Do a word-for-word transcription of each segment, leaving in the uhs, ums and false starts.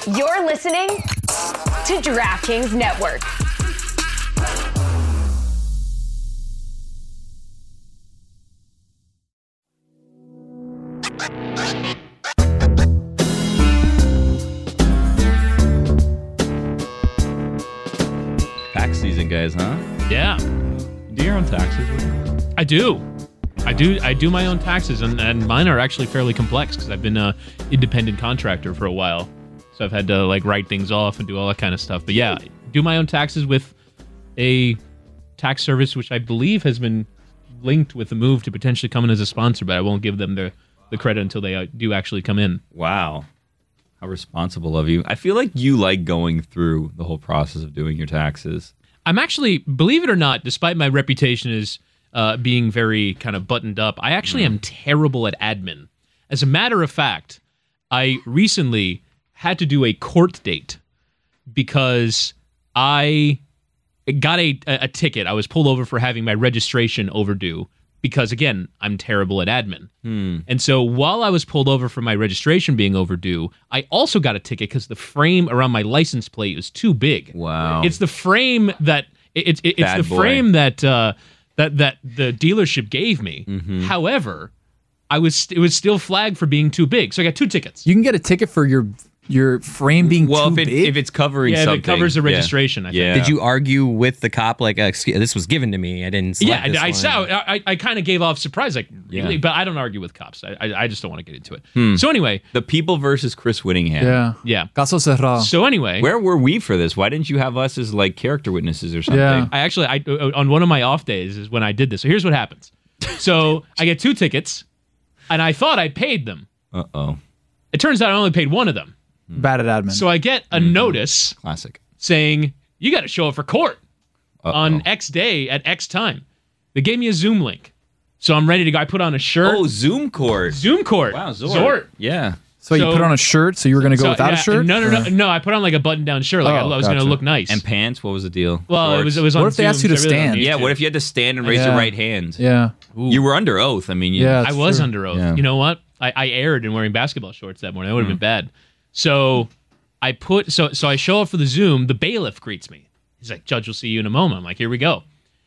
You're listening to DraftKings Network. Tax season, guys, huh? Yeah. Do your own taxes? I do. I do I do my own taxes, and, and mine are actually fairly complex because I've been an independent contractor for a while. So I've had to like write things off and do all that kind of stuff. But yeah, I do my own taxes with a tax service which I believe has been linked with the move to potentially come in as a sponsor, but I won't give them the, the credit until they do actually come in. Wow. How responsible of you. I feel like you like going through the whole process of doing your taxes. I'm actually, believe it or not, despite my reputation as uh, being very kind of buttoned up, I actually mm. am terrible at admin. As a matter of fact, I recently had to do a court date because I got a, a, a ticket. I was pulled over for having my registration overdue because, again, I'm terrible at admin. Hmm. And so while I was pulled over for my registration being overdue, I also got a ticket because the frame around my license plate was too big. Wow. It's the frame that it, it, it's Bad the boy. frame that uh, that that the dealership gave me. Mm-hmm. However, I was it was still flagged for being too big. So I got two tickets. You can get a ticket for your your frame being well, too if, it, big. if it's covering Yeah, if something. it covers the yeah. registration, I think. Yeah. Did you argue with the cop like, uh, excuse, this was given to me? I didn't select Yeah, this I, I one. saw. I, I kind of gave off surprise, like Yeah. really, but I don't argue with cops. I, I, I just don't want to get into it. Hmm. So anyway, The People versus Chris Whittingham. yeah. yeah. Caso cerrado. So anyway, Where were we for this? Why didn't you have us as like character witnesses or something? Yeah. I actually, I on one of my off days is when I did this. So here's what happens. So I get two tickets, and I thought I paid them. Uh-oh. It turns out I only paid one of them. Bad at admin. So I get a Mm-hmm. notice Classic. saying you got to show up for court Uh-oh. on X day at X time. They gave me a Zoom link, so I'm ready to go. I put on a shirt. Oh, Zoom court. Zoom court. Wow, Zort. Zort. Yeah. so, you so- put on a shirt, so you were going to go So, without yeah, a shirt? No, no, no, Or- no. I put on like a button-down shirt. Like I, Oh, I was going to gotcha. look nice. And pants? What was the deal? well, it was it was on What if they Zoom, asked you to so I really don't stand? need Yeah, to. what if you had to stand and raise Yeah. your right hand? Yeah. You were under oath. I mean, you, Yeah. I That's was true. under oath. Yeah. You know what? I, I erred in wearing basketball shorts that morning. That would have Hmm. been bad. So I put so so I show up for the Zoom. The bailiff greets me. He's like, "Judge, will see you in a moment." I'm like, "Here we go."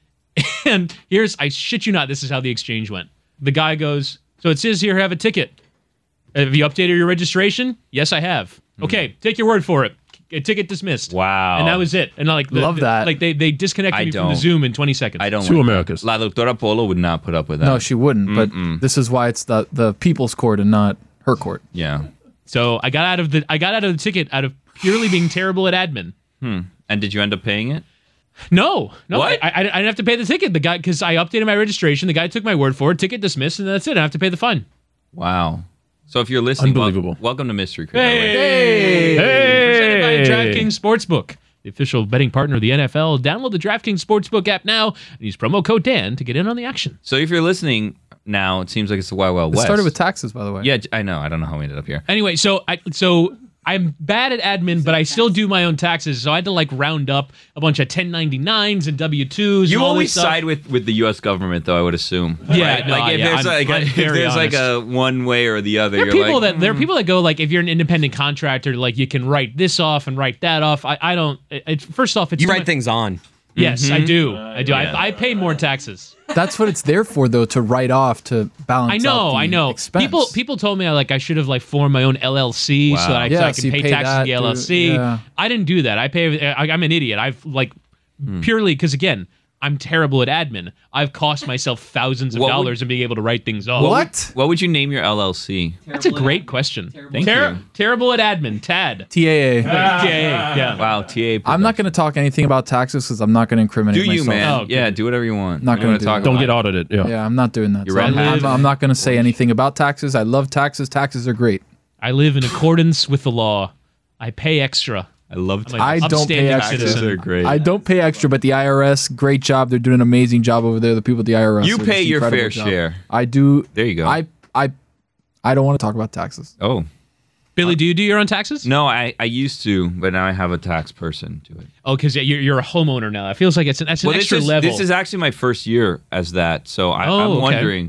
And here's I shit you not. This is how the exchange went. The guy goes, "So it says here, have a ticket. Have you updated your registration?" "Yes, I have." "Okay, take your word for it. A ticket dismissed." Wow. And that was it. And like the, Love the- that. Like they they disconnected I me from the don't. Zoom in twenty seconds. I don't Two like Americas. that. La Doctora Polo would not put up with that. No, she wouldn't. But this is why it's the, the people's court and not her court. Yeah. So I got out of the I got out of the ticket out of purely being terrible at admin. Hmm. And did you end up paying it? No, no, What? I, I, I didn't have to pay the ticket. The guy because I updated my registration. The guy took my word for it. Ticket dismissed, and that's it. I have to pay the fine. Wow. So if you're listening, wel- Unbelievable. welcome to Mystery Crate. Hey, Hey! presented by DraftKings Sportsbook, the official betting partner of the N F L. Download the DraftKings Sportsbook app now and use promo code Dan to get in on the action. So if you're listening now, it seems like it's the Wild Wild It West. started with taxes, by the way. Yeah, I know. I don't know how we ended up here. Anyway, so I so I'm bad at admin, but I still do my own taxes. So I had to like round up a bunch of ten ninety-nines and W twos. You and all always this stuff. side with, with the U S government, though. I would assume. Yeah, Right? no, like if yeah, there's I'm- like a, I'm if very there's like a honest. one way or the other. There are you're people like, that there are people that go like if you're an independent contractor, like you can write this off and write that off. I, I don't. It, it- first off, it's You so write much- things on. Yes, I do. I do. yeah. I, I pay more taxes. That's what it's there for, though, to write off to balance. I know. out the I know. Expense. People people told me like I should have like formed my own L L C so that I, so Yeah, I so can you pay pay taxes that, to the L L C. do- yeah. I didn't do that. I pay. I, I'm an idiot. I've like Hmm. purely because again. I'm terrible at admin. I've cost myself thousands of What would- dollars in being able to write things off. What? What would you name your L L C? That's a great question. Thank Ter- you. Terrible at admin. T A D. T A A. T A A. Yeah. Wow, T A. I'm not going to talk anything about taxes because I'm not going to incriminate Do you, myself. man? Oh, okay. Yeah, do whatever you want. Not You gonna wanna do talk that. Don't about get it? audited. Yeah. Yeah, I'm not doing that. You're So I'm, red-handed. I'm, I'm not going to say anything about taxes. I love taxes. Taxes are great. I live in accordance with the law. I pay extra. I love I'm I an don't pay upstanding extra. taxes. citizen. Are great. I don't pay extra, but the I R S, great job. They're doing an amazing job over there. The people at the I R S. You are pay just your incredible fair job. share. I do. There you go. I I I don't want to talk about taxes. Oh Billy, do you do your own taxes? no, I, I used to, but now I have a tax person do it. Oh, because you're, you're a homeowner now. It feels like it's an, that's an Well, this extra is level. this is actually my first year as that, so I, Oh, I'm okay. wondering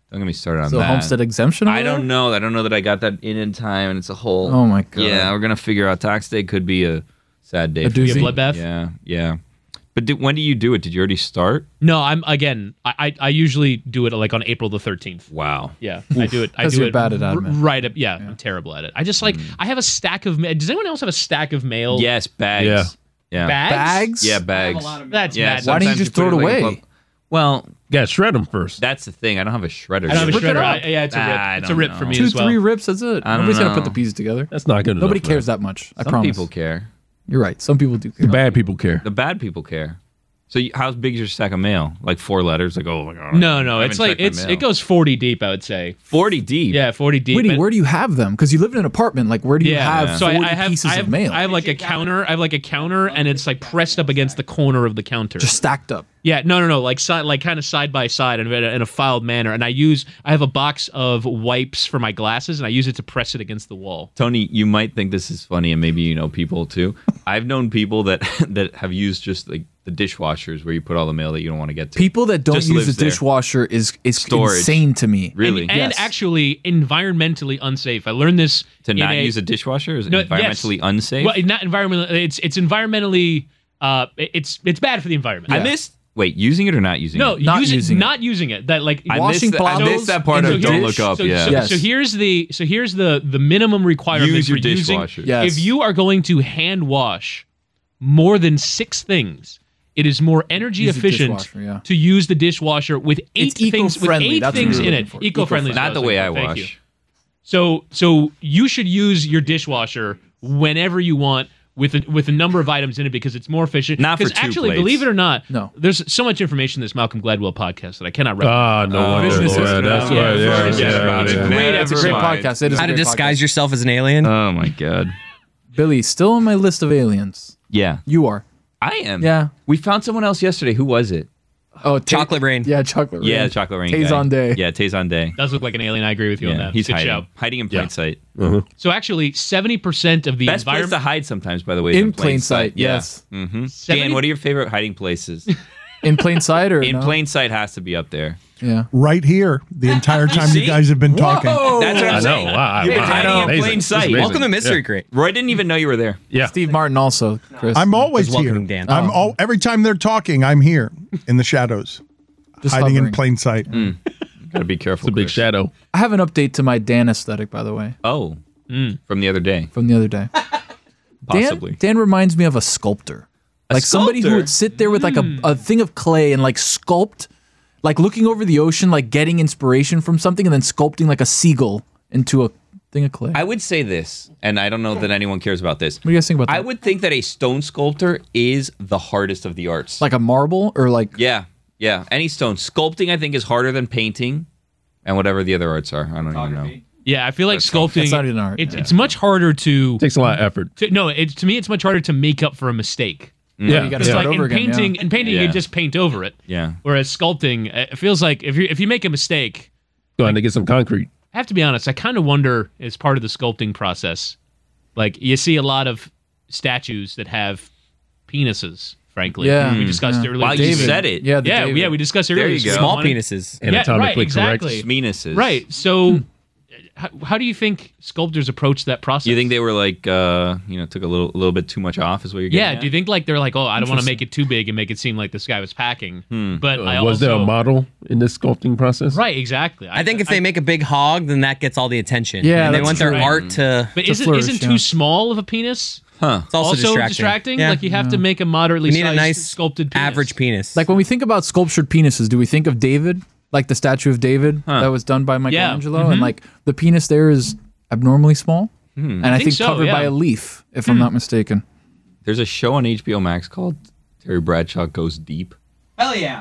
Don't get me started on So that. homestead exemption. over I don't there? know. I don't know that I got that in in time, and it's a whole. Oh my god. Yeah, we're gonna figure out tax day could be a sad day. A for doozy? me. Be a bloodbath? Yeah, yeah. But did, when do you do it? Did you already start? No, I'm again. I I, I usually do it like on April the thirteenth. Wow. Yeah, I do it. I 'Cause do you're it bad at r- admin. right up. Yeah, I'm terrible at it. I just like I have a stack of. ma- Does anyone else have a stack of mail? Yes, bags. Yeah. Yeah. bags. Bags. Yeah, bags. That's Yeah. mad. Why don't you sometimes just put throw it like in away? pub- Well, Got to shred them first. that's the thing. I don't have a shredder. I don't have a Rip it shredder. up. I, yeah, it's a rip. Ah, I it's a don't rip for know. me Two, as well. three rips. That's it. I don't Nobody's gonna know. put the pieces together. That's not good Nobody enough. man. cares that much. I Some promise. people care. You're right. Some people do care. The bad people care. The bad people care. So you, how big is your stack of mail? Like four letters? Like, oh my god. No, no, I it's haven't like checked my it's mail. it goes forty deep. I would say. forty deep. Yeah, forty deep. Wait, and- where do you have them? Because you live in an apartment. Like, where do you yeah, have so I, forty I have pieces I have, of mail? I have like a counter. I have like a counter, and it's like pressed up against the corner of the counter. just stacked up. Yeah, no, no, no, like side, like kind of side by side in a, in a filed manner. And I use, I have a box of wipes for my glasses, and I use it to press it against the wall. Tony, you might think this is funny, and maybe you know people too. I've known people that that have used just like the dishwashers where you put all the mail that you don't want to get to. People that don't Just use lives the there. dishwasher is is Storage. insane to me. Really? And, and Yes. actually, environmentally unsafe. I learned this to in not a, use a dishwasher is No, yes. environmentally unsafe. Well, not environmental. It's it's environmentally. Uh, it's it's bad for the environment. I missed. Wait, using it or not using No, it? Not use using it, it. not using it. That like I washing missed, the, I flowers missed that part in of the don't dish. look up. So, yeah. so, Yes. so here's the so here's the the minimum requirement Use your for using. dishwasher. Yes. If you are going to hand wash more than six things, it is more energy Use the efficient dishwasher, yeah. to use the dishwasher with eight It's things with eco-friendly, eight that's what things you're in looking it. for. Eco-friendly, is what Not I the was way I looking for. Thank you. wash. So so you should use your dishwasher whenever you want with a, with a number of items in it because it's more efficient. Not for Because two actually, plates. believe it or not, No. there's so much information in this Malcolm Gladwell podcast that I cannot recommend. Ah, no Oh, wonder. business Lord. is- That's yeah, right. yeah, Yeah, forget yeah, about it. yeah. Great It's a great Never mind. podcast. It is How a to great disguise podcast. yourself as an alien. Oh my god. Billy, still on my list of aliens. Yeah, You are. I am. Yeah. We found someone else yesterday. Who was it? Oh, Ta- Chocolate Rain. Yeah, chocolate rain. Yeah, the chocolate rain. Tazon guy. Day. Yeah, Tazon Day. Does look like an alien. I agree with you on Yeah, that. he's Good hiding, shout. hiding in plain Yeah. sight. So actually, seventy percent of the Best place to environment. hide sometimes, by the way, is In plain sight, Yeah. yes. Mm-hmm. seventy Dan, what are your favorite hiding places? In plain sight or in no? plain sight has to be up there. Yeah. right here the entire time you, see? guys have been talking. That's what I'm I know. saying. Wow. You've been Wow. hiding in Amazing. plain This is sight. amazing. Welcome to Mystery Yeah. Crate. Roy didn't even know you were there. Yeah. Steve Martin also, Chris. I'm always Welcome, here. Dan. I'm Oh. all every time they're talking, I'm here in the shadows, just hiding hovering. in plain sight. Gotta be careful. It's a big Chris. shadow. I have an update to my Dan aesthetic, by the way, Oh, from the other day, from the other day. possibly. Dan, Dan reminds me of a sculptor. A Like somebody who sculptor? would sit there with like a, a thing of clay and like sculpt, like looking over the ocean, like getting inspiration from something and then sculpting like a seagull into a thing of clay. I would say this, and I don't know that anyone cares about this. what do you guys think about that? I would think that a stone sculptor is the hardest of the arts. like a marble or like yeah, yeah. Any stone sculpting, I think, is harder than painting, and whatever the other arts are. I don't even know. Yeah, I feel like sculpting. That's not an art, It's, yeah. it's much harder to, Takes a lot of effort. to. No, it's to me, it's much harder to make up for a mistake. Yeah. you gotta It's start like over in again, painting. yeah. In painting, you Yeah. can just paint over it. Yeah. Whereas sculpting, uh, it feels like if you if you make a mistake, Go ahead and get some concrete. I have to be honest. I kind of wonder, as part of the sculpting process, like you see a lot of statues that have penises. Frankly, Yeah. we discussed Yeah. earlier. Wow, you David. said it. Yeah, the yeah, David. yeah, we discussed There earlier. you go. So Small wanted- penises. Yeah, right, Anatomically correct. exactly. Meanuses. Right. So, how, how do you think sculptors approach that process? Do you think they were like, uh, you know, took a little, little bit too much off? Is what you're getting Yeah. at? Do you think like they're like, oh, I don't want to make it too big and make it seem like this guy was packing, Hmm. but I Uh, was also there a model in this sculpting process? right, exactly. I think if they make a big hog, then that gets all the attention. Yeah, and they that's want their true. art to. but to isn't flourish, isn't yeah. too small of a penis Huh? It's also, distracting. Yeah. Like you have to make a moderately we need sized a nice sculpted penis. average penis. Like when we think about sculptured penises, do we think of David, like the statue of David Huh. that was done by Michelangelo, mhm. and like the penis there is abnormally small, and I, think think, so, covered by yeah. a leaf, if I'm not mistaken. There's a show on H B O Max called Terry Bradshaw Goes Deep. Hell yeah.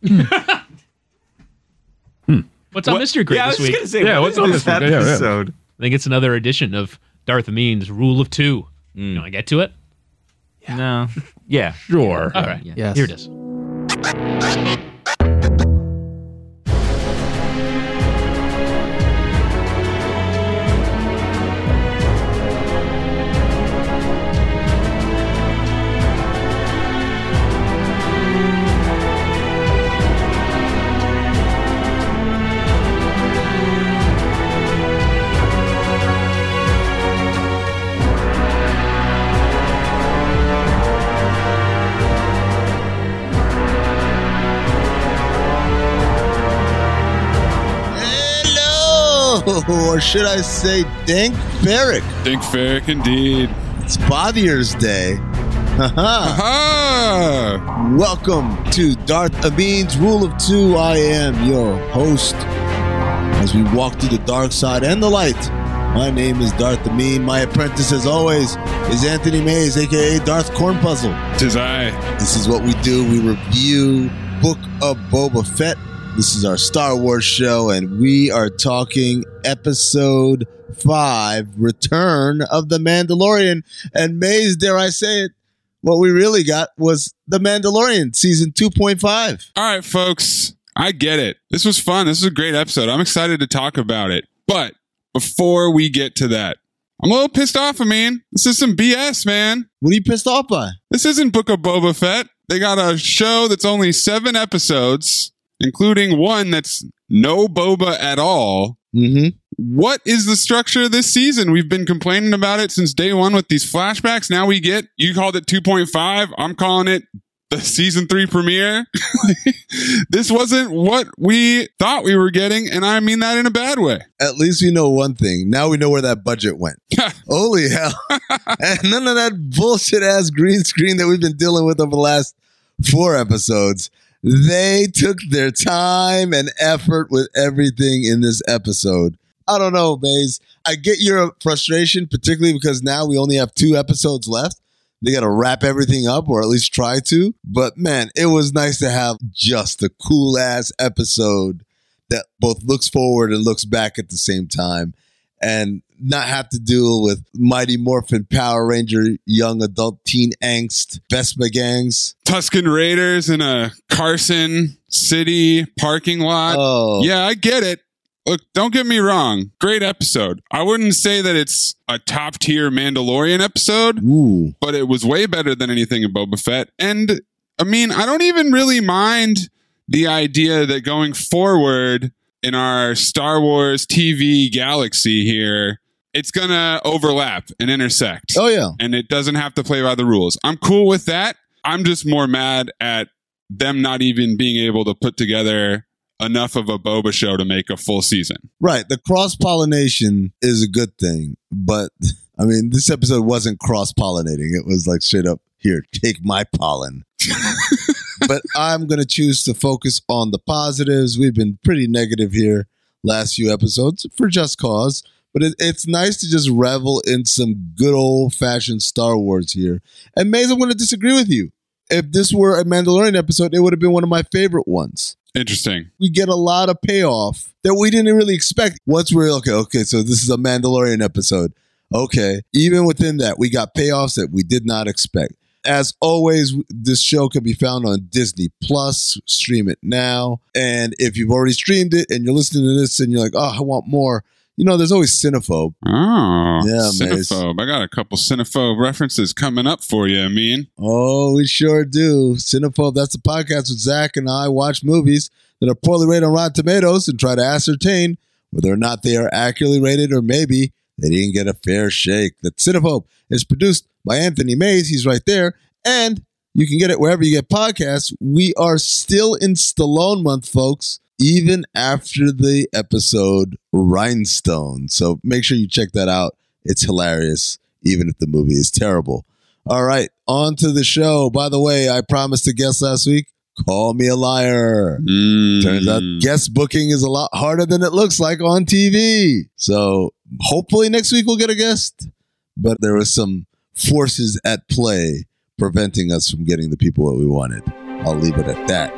What's on Mystery Crate this week? say, Yeah, what's on this week? Yeah, yeah. episode? I think it's another edition of Darth Means Rule of Two. You want to get to it? No. Yeah. Sure. All right. Yes. Here it is. or should I say Dank Ferrick. Dink Ferrick indeed. It's Father's Day. Haha. Ah! Welcome to Darth Amin's Rule of Two. I am your host. As we walk through the dark side and the light, my name is Darth Amin. My apprentice, as always, is Anthony Mays, a k a. Darth Cornpuzzle. Tis I. This is what we do. We review Book of Boba Fett. This is our Star Wars show, and we are talking episode five, Return of the Mandalorian. And Maze, dare I say it, what we really got was The Mandalorian, season two point five. All right, folks. I get it. This was fun. This was a great episode. I'm excited to talk about it. But before we get to that, I'm a little pissed off, I mean. This is some B S, man. What are you pissed off by? This isn't Book of Boba Fett. They got a show that's only seven episodes, including one that's no Boba at all. Mm-hmm. What is the structure of this season? We've been complaining about it since day one with these flashbacks. Now we get, you called it two point five. I'm calling it the season three premiere. This wasn't what we thought we were getting, and I mean that in a bad way. At least we know one thing. Now we know where that budget went. Holy hell. And none of that bullshit ass green screen that we've been dealing with over the last four episodes. They took their time and effort with everything in this episode. I don't know, Maze. I get your frustration, particularly because now we only have two episodes left. They got to wrap everything up, or at least try to. But man, it was nice to have just a cool ass episode that both looks forward and looks back at the same time, and not have to deal with Mighty Morphin Power Ranger, young adult teen angst, Vespa gangs, Tusken Raiders in a Carson City parking lot. Oh. Yeah, I get it. Look, don't get me wrong. Great episode. I wouldn't say that it's a top tier Mandalorian episode, Ooh. but it was way better than anything in Boba Fett. And I mean, I don't even really mind the idea that going forward in our Star Wars T V galaxy here, it's going to overlap and intersect. Oh, yeah. And it doesn't have to play by the rules. I'm cool with that. I'm just more mad at them not even being able to put together enough of a Boba show to make a full season. Right. The cross-pollination is a good thing. But, I mean, this episode wasn't cross-pollinating. It was like straight up, here, take my pollen. But I'm going to choose to focus on the positives. We've been pretty negative here last few episodes for just cause. But it, it's nice to just revel in some good old-fashioned Star Wars here. And Maze, I'm going to disagree with you. If this were a Mandalorian episode, it would have been one of my favorite ones. Interesting. We get a lot of payoff that we didn't really expect. Once we're, okay, okay, so this is a Mandalorian episode. Okay. Even within that, we got payoffs that we did not expect. As always, this show can be found on Disney Plus. Stream it now. And if you've already streamed it and you're listening to this and you're like, oh, I want more, you know, there's always Cinephobe. Oh, yeah, Cinephobe. I got a couple Cinephobe references coming up for you, I mean. Oh, we sure do. Cinephobe, that's a podcast with Zach and I watch movies that are poorly rated on Rotten Tomatoes and try to ascertain whether or not they are accurately rated, or maybe they didn't get a fair shake. The Cinephobe is produced by Anthony Mays. He's right there. And you can get it wherever you get podcasts. We are still in Stallone month, folks, even after the episode Rhinestone. So make sure you check that out. It's hilarious, even if the movie is terrible. All right, on to the show. By the way, I promised a guest last week. Call me a liar. Mm. Turns out guest booking is a lot harder than it looks like on T V. So hopefully next week we'll get a guest. But there were some forces at play preventing us from getting the people that we wanted. I'll leave it at that.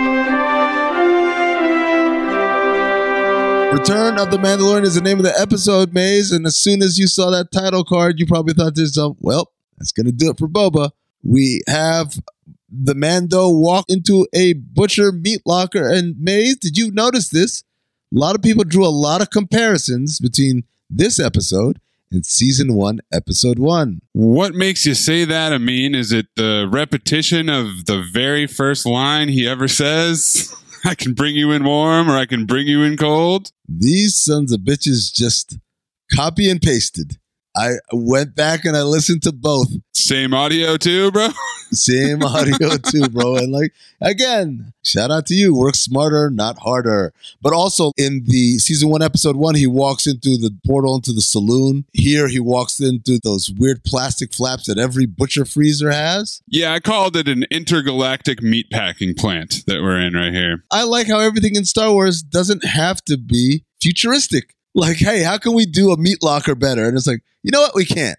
Return of the Mandalorian is the name of the episode, Maze. And as soon as you saw that title card, you probably thought to yourself, well, that's going to do it for Boba. We have the Mando walk into a butcher meat locker. And Maze, did you notice this? A lot of people drew a lot of comparisons between this episode and season one, episode one. What makes you say that, Amin? Is it the repetition of the very first line he ever says? I can bring you in warm, or I can bring you in cold? These sons of bitches just copy and pasted I went back and I listened to both. Same audio too, bro. Same audio too, bro. And like, again, shout out to you. Work smarter, not harder. But also in the season one, episode one, he walks into the portal into the saloon. Here he walks into those weird plastic flaps that every butcher freezer has. Yeah, I called it an intergalactic meatpacking plant that we're in right here. I like how everything in Star Wars doesn't have to be futuristic. Like, hey, how can we do a meat locker better? And it's like, you know what? We can't.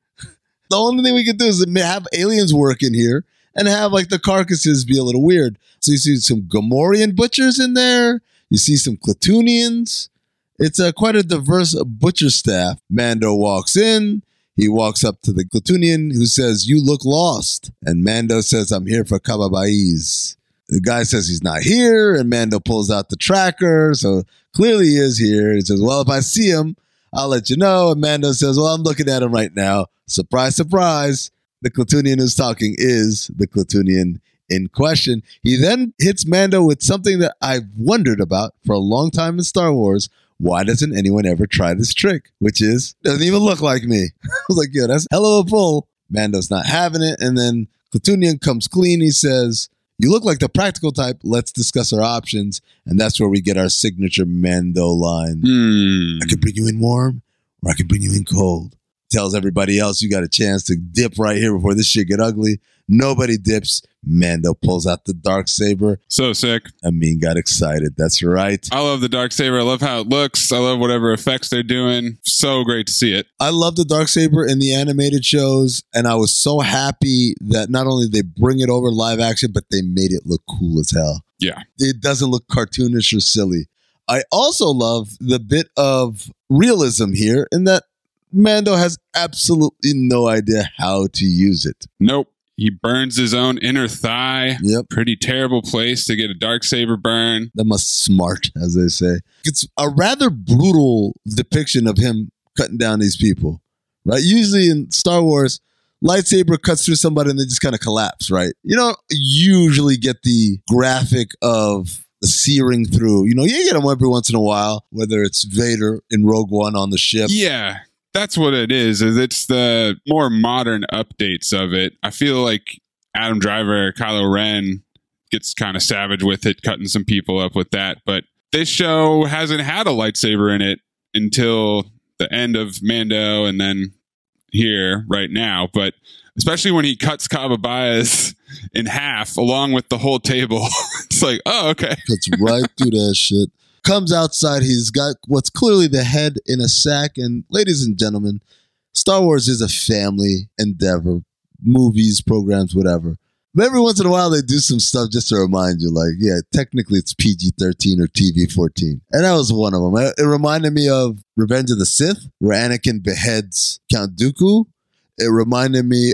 The only thing we can do is have aliens work in here and have like the carcasses be a little weird. So you see some Gamorrean butchers in there. You see some Klatooinians. It's a, quite a diverse butcher staff. Mando walks in. He walks up to the Klatooinian who says, "You look lost." And Mando says, "I'm here for Kababais." The guy says he's not here, and Mando pulls out the tracker. So clearly he is here. He says, "Well, if I see him, I'll let you know." And Mando says, "Well, I'm looking at him right now." Surprise, surprise. The Klatooinian who's talking is the Klatooinian in question. He then hits Mando with something that I've wondered about for a long time in Star Wars. Why doesn't anyone ever try this trick? Which is, doesn't even look like me. I was like, yo, that's a hell of a pull. Mando's not having it. And then Klatooinian comes clean. He says, "You look like the practical type. Let's discuss our options." And that's where we get our signature Mando line. Hmm. "I can bring you in warm, or I can bring you in cold." Tells everybody else, you got a chance to dip right here before this shit get ugly. Nobody dips. Mando pulls out the Darksaber. So sick. Amin got excited. That's right. I love the Darksaber. I love how it looks. I love whatever effects they're doing. So great to see it. I love the Darksaber in the animated shows, and I was so happy that not only they bring it over live action, but they made it look cool as hell. Yeah. It doesn't look cartoonish or silly. I also love the bit of realism here in that Mando has absolutely no idea how to use it. Nope. He burns his own inner thigh. Yep. Pretty terrible place to get a Darksaber burn. That must smart, as they say. It's a rather brutal depiction of him cutting down these people, right? Usually in Star Wars, lightsaber cuts through somebody and they just kind of collapse, right? You don't usually get the graphic of the searing through. You know, you get them every once in a while, whether it's Vader in Rogue One on the ship. Yeah. That's what it is, is it's the more modern updates of it. I feel like Adam Driver, Kylo Ren gets kind of savage with it, cutting some people up with that. But this show hasn't had a lightsaber in it until the end of Mando and then here right now. But especially when he cuts Kababais in half along with the whole table. It's like, oh, okay. Cuts right through that shit. Comes outside, he's got what's clearly the head in a sack. And ladies and gentlemen, Star Wars is a family endeavor. Movies, programs, whatever. But every once in a while, they do some stuff just to remind you, like, yeah, technically it's P G thirteen or T V fourteen. And that was one of them. It reminded me of Revenge of the Sith, where Anakin beheads Count Dooku. It reminded me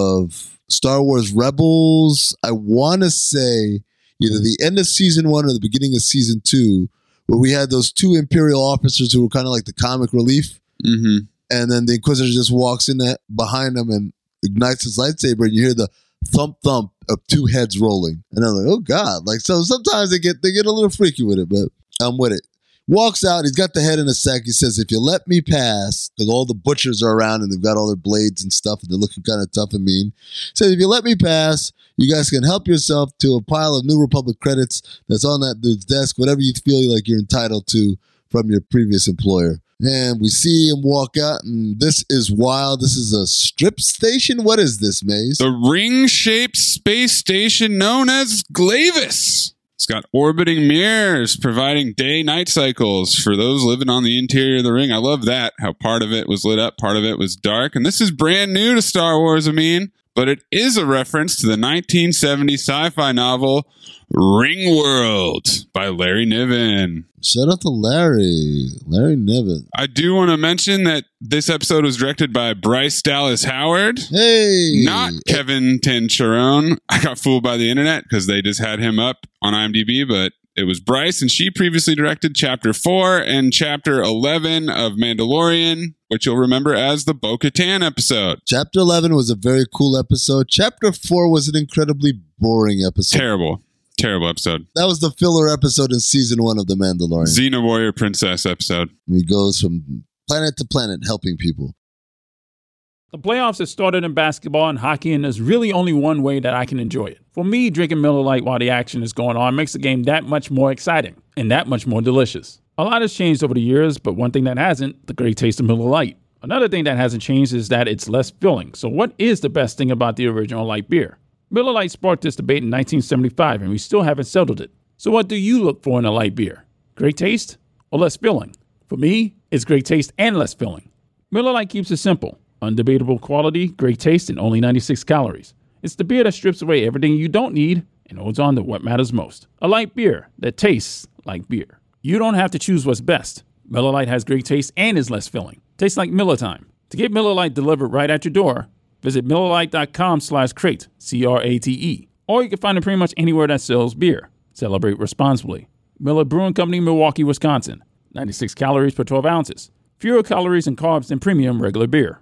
of Star Wars Rebels. I want to say either the end of season one or the beginning of season two, where we had those two Imperial officers who were kind of like the comic relief. Mm-hmm. And then the Inquisitor just walks in that behind them and ignites his lightsaber, and you hear the thump thump of two heads rolling. And I'm like, oh God. Like, so sometimes they get they get a little freaky with it, but I'm with it. Walks out, he's got the head in a sack. He says, "If you let me pass," because all the butchers are around and they've got all their blades and stuff and they're looking kind of tough and mean. He says, "If you let me pass, you guys can help yourself to a pile of New Republic credits that's on that dude's desk, whatever you feel like you're entitled to from your previous employer." And we see him walk out, and this is wild. This is a strip station? What is this, Maze? The ring-shaped space station known as Glavis. It's got orbiting mirrors providing day-night cycles for those living on the interior of the ring. I love that, how part of it was lit up, part of it was dark. And this is brand new to Star Wars, I mean, but it is a reference to the nineteen seventy sci-fi novel Ringworld by Larry Niven. Shout out to Larry. Larry Niven. I do want to mention that this episode was directed by Bryce Dallas Howard. Hey! Not Kevin Tancharoen. I got fooled by the internet because they just had him up on IMDb, but it was Bryce, and she previously directed Chapter four and Chapter eleven of Mandalorian, which you'll remember as the Bo-Katan episode. Chapter eleven was a very cool episode. Chapter four was an incredibly boring episode. Terrible. Terrible episode. That was the filler episode in season one of The Mandalorian. Xena Warrior Princess episode. He goes from planet to planet helping people. The playoffs have started in basketball and hockey, and there's really only one way that I can enjoy it. For me, drinking Miller Lite while the action is going on makes the game that much more exciting and that much more delicious. A lot has changed over the years, but one thing that hasn't, the great taste of Miller Lite. Another thing that hasn't changed is that it's less filling. So what is the best thing about the original light beer? Miller Lite sparked this debate in nineteen seventy-five, and we still haven't settled it. So what do you look for in a light beer? Great taste or less filling? For me, it's great taste and less filling. Miller Lite keeps it simple. Undebatable quality, great taste, and only ninety-six calories. It's the beer that strips away everything you don't need and holds on to what matters most. A light beer that tastes like beer. You don't have to choose what's best. Miller Lite has great taste and is less filling. Tastes like Miller time. To get Miller Lite delivered right at your door, visit MillerLite.com slash crate, C R A T E. Or you can find it pretty much anywhere that sells beer. Celebrate responsibly. Miller Brewing Company, Milwaukee, Wisconsin. ninety-six calories per twelve ounces. Fewer calories and carbs than premium regular beer.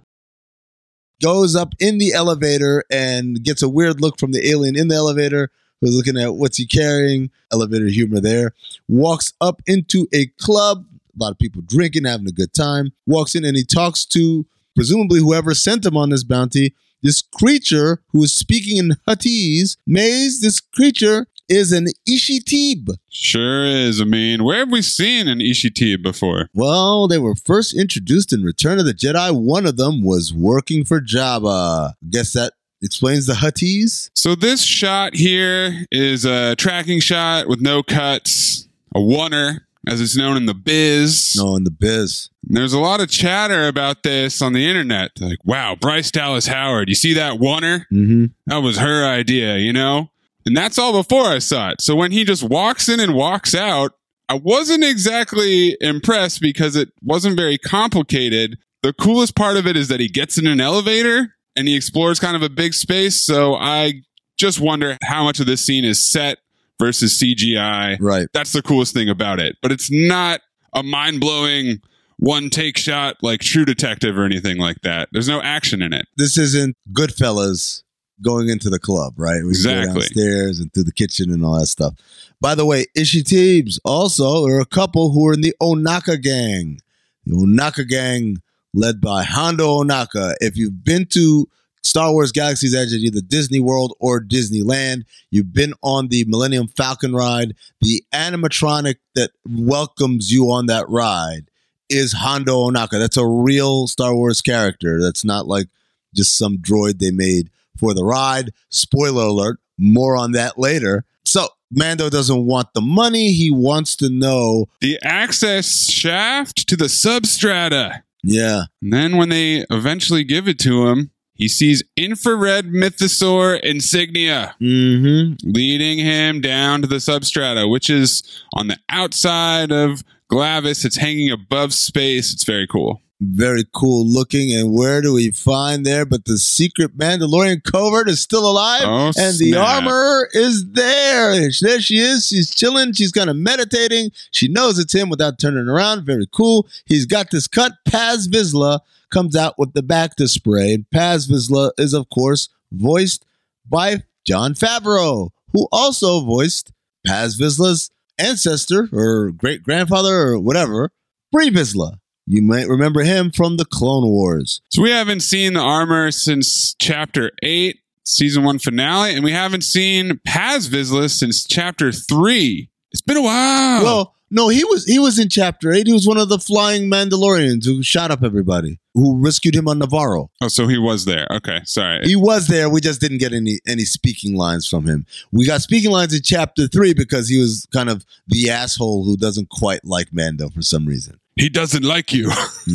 Goes up in the elevator and gets a weird look from the alien in the elevator who's looking at what's he carrying. Elevator humor there. Walks up into a club. A lot of people drinking, having a good time. Walks in and he talks to presumably whoever sent him on this bounty. This creature who is speaking in Huttese. Maze, this creature is an Ishitib. Sure is. I mean, where have we seen an Ishitib before? Well, they were first introduced in Return of the Jedi. One of them was working for Jabba. Guess that explains the Huttese. So this shot here is a tracking shot with no cuts, a oneer, as it's known in the biz. No, in the biz. And there's a lot of chatter about this on the internet. Like, wow, Bryce Dallas Howard, you see that oneer? Mm-hmm. That was her idea, you know? And that's all before I saw it. So when he just walks in and walks out, I wasn't exactly impressed because it wasn't very complicated. The coolest part of it is that he gets in an elevator and he explores kind of a big space. So I just wonder how much of this scene is set versus C G I. Right. That's the coolest thing about it. But it's not a mind-blowing one-take shot like True Detective or anything like that. There's no action in it. This isn't Goodfellas going into the club, right? We Exactly. go downstairs and through the kitchen and all that stuff. By the way, Ishitibs also are a couple who are in the Onaka gang. The Onaka gang led by Hondo Onaka. If you've been to Star Wars Galaxy's Edge at either Disney World or Disneyland, you've been on the Millennium Falcon ride, the animatronic that welcomes you on that ride is Hondo Onaka. That's a real Star Wars character. That's not like just some droid they made for the ride. Spoiler alert, more on that later. So Mando doesn't want the money. He wants to know the access shaft to the substrata. Yeah. And then when they eventually give it to him, he sees infrared mythosaur insignia, mm-hmm. leading him down to the substrata, which is on the outside of Glavis. It's hanging above space. It's very cool. Very cool looking. And where do we find there? But the secret Mandalorian covert is still alive. Oh, and the snap. armor is there. There she is. She's chilling. She's kind of meditating. She knows it's him without turning around. Very cool. He's got this cut. Paz Vizsla comes out with the Bacta spray. And Paz Vizsla is, of course, voiced by Jon Favreau, who also voiced Paz Vizsla's ancestor or great-grandfather or whatever, Pre Vizsla. You might remember him from the Clone Wars. So we haven't seen the armor since chapter eight, season one finale, and we haven't seen Paz Vizsla since chapter three. It's been a while. Well, no, he was he was in chapter eight. He was one of the flying Mandalorians who shot up everybody, who rescued him on Navarro. Oh, so he was there. Okay, sorry. He was there. We just didn't get any any speaking lines from him. We got speaking lines in chapter three because he was kind of the asshole who doesn't quite like Mando for some reason. He doesn't like you.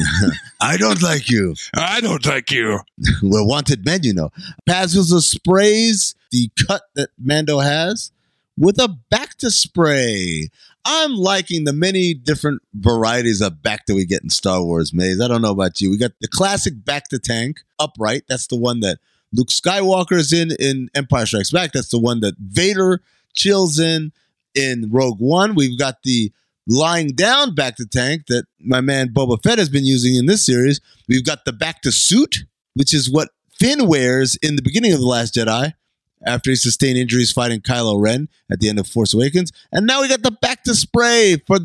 I don't like you. I don't like you. We're wanted men, you know. Paz Vizsla sprays the cut that Mando has with a Bacta spray. I'm liking the many different varieties of Bacta we get in Star Wars, Maze. I don't know about you. We got the classic Bacta tank, upright. That's the one that Luke Skywalker is in in Empire Strikes Back. That's the one that Vader chills in in Rogue One. We've got the lying down Bacta tank that my man Boba Fett has been using in this series. We've got the Bacta suit, which is what Finn wears in the beginning of The Last Jedi after he sustained injuries fighting Kylo Ren at the end of Force Awakens. And now we got the Bacta spray for the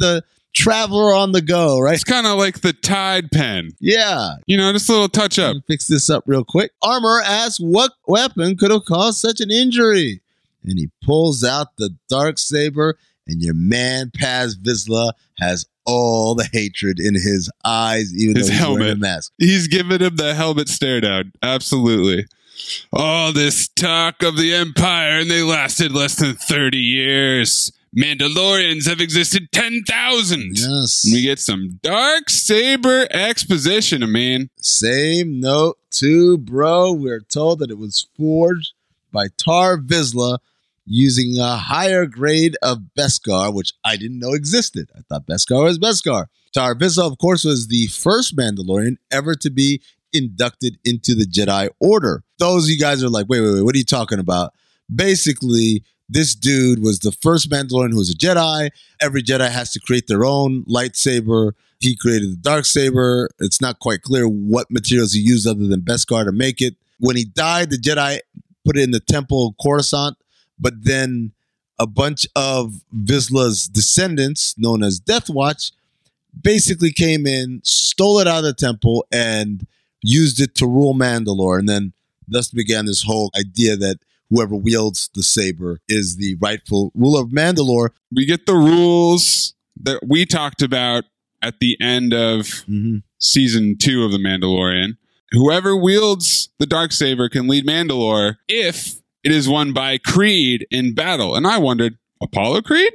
traveler on the go, right? It's kind of like the Tide pen. Yeah. You know, just a little touch up. Fix this up real quick. Armor asks what weapon could have caused such an injury? And he pulls out the Darksaber, and your man Paz Vizsla has all the hatred in his eyes, even His though he's wearing a helmet. mask. He's giving him the helmet stare down. Absolutely. All this talk of the Empire, and they lasted less than thirty years. Mandalorians have existed ten thousand. Yes. And we get some dark saber exposition, I mean. Same note too, bro. We're told that it was forged by Tar Vizsla using a higher grade of Beskar, which I didn't know existed. I thought Beskar was Beskar. Tar Vizsla, of course, was the first Mandalorian ever to be inducted into the Jedi Order. Those of you guys are like, wait, wait, wait, what are you talking about? Basically, this dude was the first Mandalorian who was a Jedi. Every Jedi has to create their own lightsaber. He created the Darksaber. It's not quite clear what materials he used other than Beskar to make it. When he died, the Jedi put it in the Temple of Coruscant, but then a bunch of Vizsla's descendants, known as Death Watch, basically came in, stole it out of the temple, and used it to rule Mandalore. And then thus began this whole idea that whoever wields the saber is the rightful ruler of Mandalore. We get the rules that we talked about at the end of Mm-hmm. season two of The Mandalorian. Whoever wields the Darksaber can lead Mandalore if it is won by Creed in battle. And I wondered, Apollo Creed?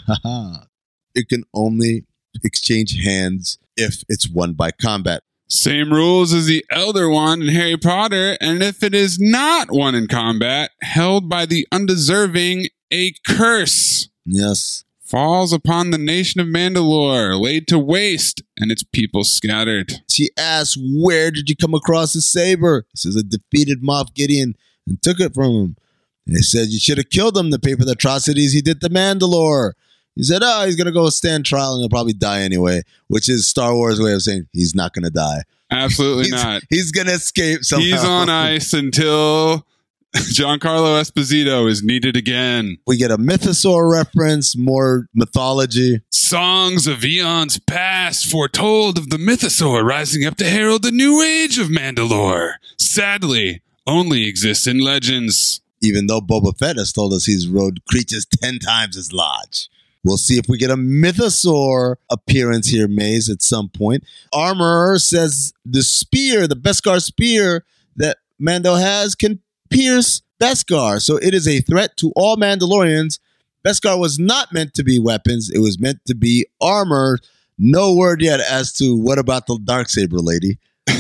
It can only exchange hands if it's won by combat. Same rules as the Elder Wand in Harry Potter, and if it is not won in combat, held by the undeserving, a curse Yes. falls upon the nation of Mandalore, laid to waste, and its people scattered. She asks, where did you come across the saber? He says, I defeated Moff Gideon and took it from him. And they said, you should have killed him to pay for the atrocities he did to Mandalore. He said, oh, he's going to go stand trial and he'll probably die anyway, which is Star Wars' way of saying he's not going to die. Absolutely He's, not. he's going to escape somehow. He's on ice until Giancarlo Esposito is needed again. We get a mythosaur reference, more mythology. Songs of eons past foretold of the mythosaur rising up to herald the new age of Mandalore. Sadly, only exists in legends. Even though Boba Fett has told us he's rode creatures ten times as large. We'll see if we get a mythosaur appearance here, Maze, at some point. Armorer says the spear, the Beskar spear that Mando has can pierce Beskar. So it is a threat to all Mandalorians. Beskar was not meant to be weapons. It was meant to be armor. No word yet as to what about the Darksaber lady.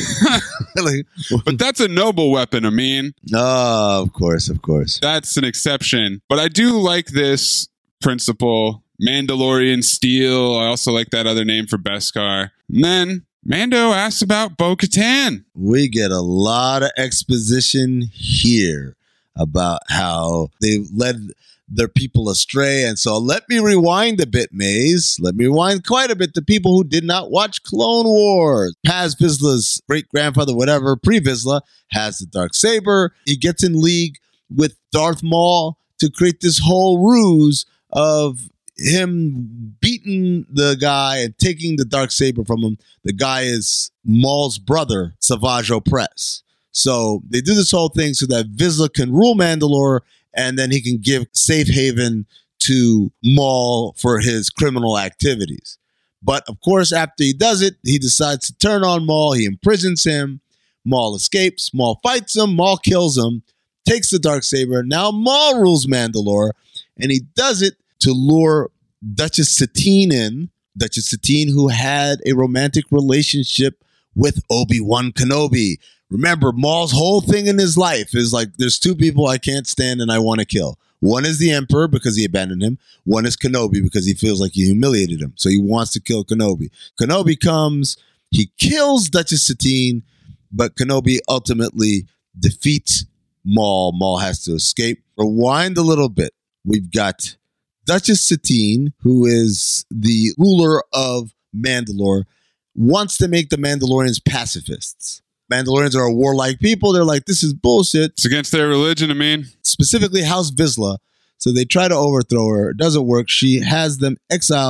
Like, But that's a noble weapon, I mean. oh, of course, of course. That's an exception. But I do like this principle. Mandalorian steel. I also like that other name for Beskar. And then Mando asks about Bo-Katan. We get a lot of exposition here about how they led their people astray. And so let me rewind a bit, Maze. Let me rewind quite a bit to people who did not watch Clone Wars. Paz Vizsla's great-grandfather, whatever, pre-Vizsla, has the Darksaber. He gets in league with Darth Maul to create this whole ruse of him beating the guy and taking the Darksaber from him. The guy is Maul's brother, Savage Opress. So they do this whole thing so that Vizsla can rule Mandalore and then he can give safe haven to Maul for his criminal activities. But of course, after he does it, he decides to turn on Maul. He imprisons him. Maul escapes. Maul fights him. Maul kills him, takes the Darksaber. Now Maul rules Mandalore, and he does it to lure Duchess Satine in. Duchess Satine, who had a romantic relationship with Obi-Wan Kenobi. Remember, Maul's whole thing in his life is like, there's two people I can't stand and I want to kill. One is the Emperor because he abandoned him. One is Kenobi because he feels like he humiliated him. So he wants to kill Kenobi. Kenobi comes, he kills Duchess Satine, but Kenobi ultimately defeats Maul. Maul has to escape. Rewind a little bit. We've got Duchess Satine, who is the ruler of Mandalore, wants to make the Mandalorians pacifists. Mandalorians are a warlike people. They're like, this is bullshit. It's against their religion, I mean. Specifically House Vizsla. So they try to overthrow her. It doesn't work. She has them exiled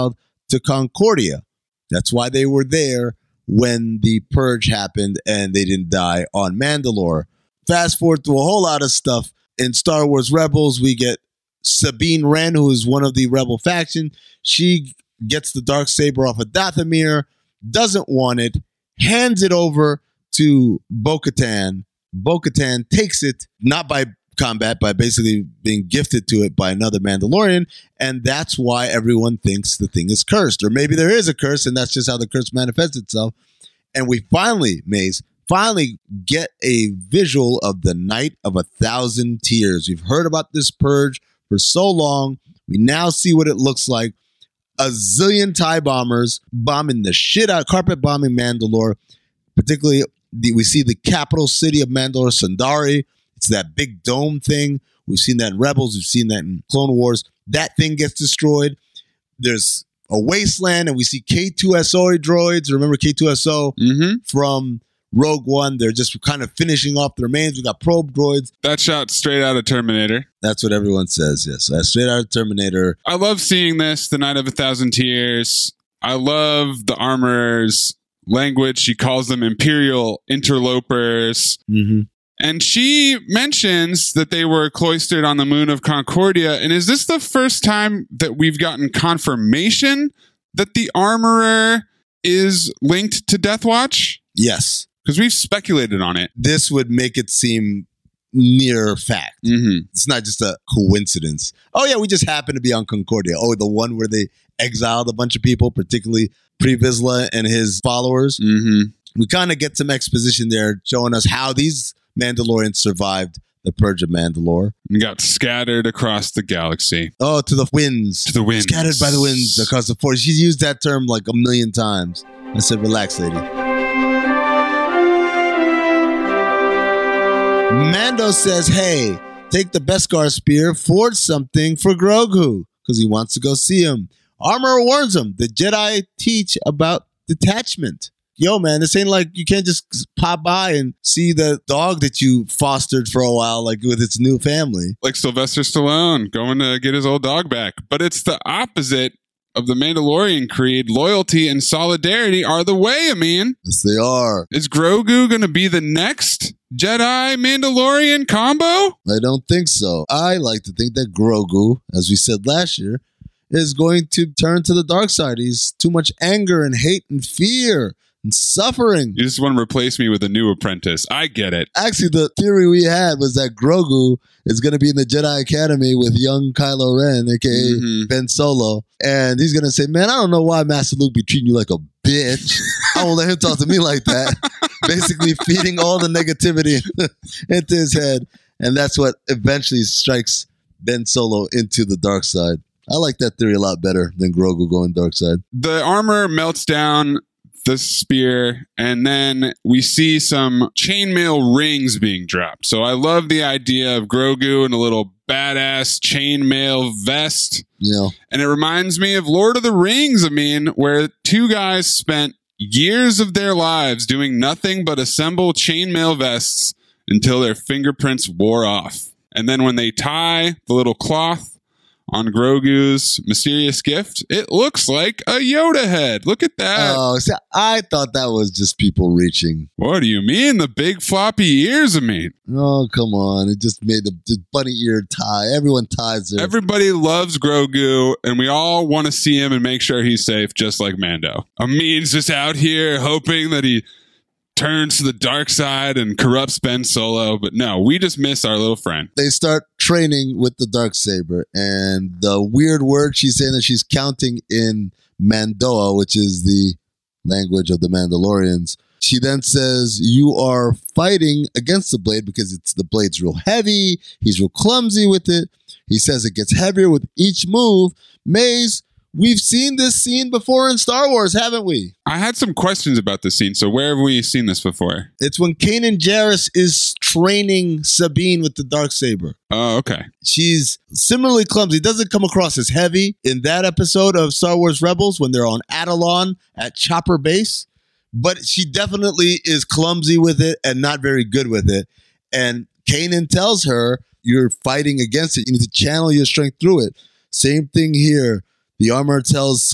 to Concordia. That's why they were there when the purge happened and they didn't die on Mandalore. Fast forward to a whole lot of stuff. In Star Wars Rebels, we get Sabine Wren, who is one of the Rebel faction. She gets the Darksaber off of Dathomir, doesn't want it, hands it over to Bo-Katan. Bo-Katan takes it, not by combat, by basically being gifted to it by another Mandalorian, and that's why everyone thinks the thing is cursed. Or maybe there is a curse, and that's just how the curse manifests itself. And we finally, Maze, finally get a visual of the Night of a Thousand Tears. We've heard about this purge for so long. We now see what it looks like. A zillion TIE bombers bombing the shit out, carpet bombing Mandalore. Particularly, the, we see the capital city of Mandalore, Sundari. It's that big dome thing. We've seen that in Rebels. We've seen that in Clone Wars. That thing gets destroyed. There's a wasteland, and we see K two S O droids. Remember K two S O Mm-hmm. from Rogue One? They're just kind of finishing off the remains. We got probe droids. That shot straight out of Terminator. That's what everyone says, yes. That's straight out of Terminator. I love seeing this, the Night of a Thousand Tears. I love the armorer's language. She calls them Imperial interlopers. Mm-hmm. And she mentions that they were cloistered on the moon of Concordia. And is this the first time that we've gotten confirmation that the armorer is linked to Death Watch? Yes. Because we've speculated on it. This would make it seem near fact. Mm-hmm. It's not just a coincidence. Oh, yeah, we just happened to be on Concordia. Oh, the one where they exiled a bunch of people, particularly Pre Vizsla and his followers. Mm-hmm. We kind of get some exposition there showing us how these Mandalorians survived the Purge of Mandalore. And got scattered across the galaxy. Oh, to the winds. To the winds. Scattered by the winds across the forest. She's used that term like a million times. I said, relax, lady. Mando says, hey, take the Beskar spear, forge something for Grogu, because he wants to go see him. Armorer warns him, the Jedi teach about detachment. Yo, man, this ain't like you can't just pop by and see the dog that you fostered for a while, like with its new family. Like Sylvester Stallone going to get his old dog back. But it's the opposite of the Mandalorian creed. Loyalty and solidarity are the way, Amin. Yes, they are. Is Grogu going to be the next Jedi Mandalorian combo? I don't think so. I like to think that Grogu, as we said last year, is going to turn to the dark side. He's too much anger and hate and fear and suffering. You just want to replace me with a new apprentice. I get it. Actually, the theory we had was that Grogu is going to be in the Jedi Academy with young Kylo Ren, aka Mhm. Ben Solo, and he's going to say, man, I don't know why Master Luke be treating you like a bitch. I won't let him talk to me like that. Basically feeding all the negativity into his head, and that's what eventually strikes Ben Solo into the dark side. I like that theory a lot better than Grogu going dark side. The armor melts down the spear, and then we see some chainmail rings being dropped. So I love the idea of Grogu in a little badass chainmail vest. Yeah. And it reminds me of Lord of the Rings, I mean, where two guys spent years of their lives doing nothing but assemble chainmail vests until their fingerprints wore off. And then when they tie the little cloth on Grogu's mysterious gift, it looks like a Yoda head. Look at that. Oh, see, I thought that was just people reaching. What do you mean? The big floppy ears, I mean. Oh, come on. It just made the, the bunny ear tie. Everyone ties their... Everybody loves Grogu, and we all want to see him and make sure he's safe, just like Mando. Amin's just out here hoping that he turns to the dark side and corrupts Ben Solo, but no, we just miss our little friend. They start training with the Darksaber, and the weird word she's saying that she's counting in Mandoa, which is the language of the Mandalorians. She then says, you are fighting against the blade because it's the blade's real heavy. He's real clumsy with it. He says it gets heavier with each move. Maze, we've seen this scene before in Star Wars, haven't we? I had some questions about this scene, so where have we seen this before? It's when Kanan Jarrus is training Sabine with the Darksaber. Oh, okay. She's similarly clumsy. Doesn't come across as heavy in that episode of Star Wars Rebels when they're on Adelon at Chopper Base, but she definitely is clumsy with it and not very good with it. And Kanan tells her, you're fighting against it. You need to channel your strength through it. Same thing here. The armor tells uh,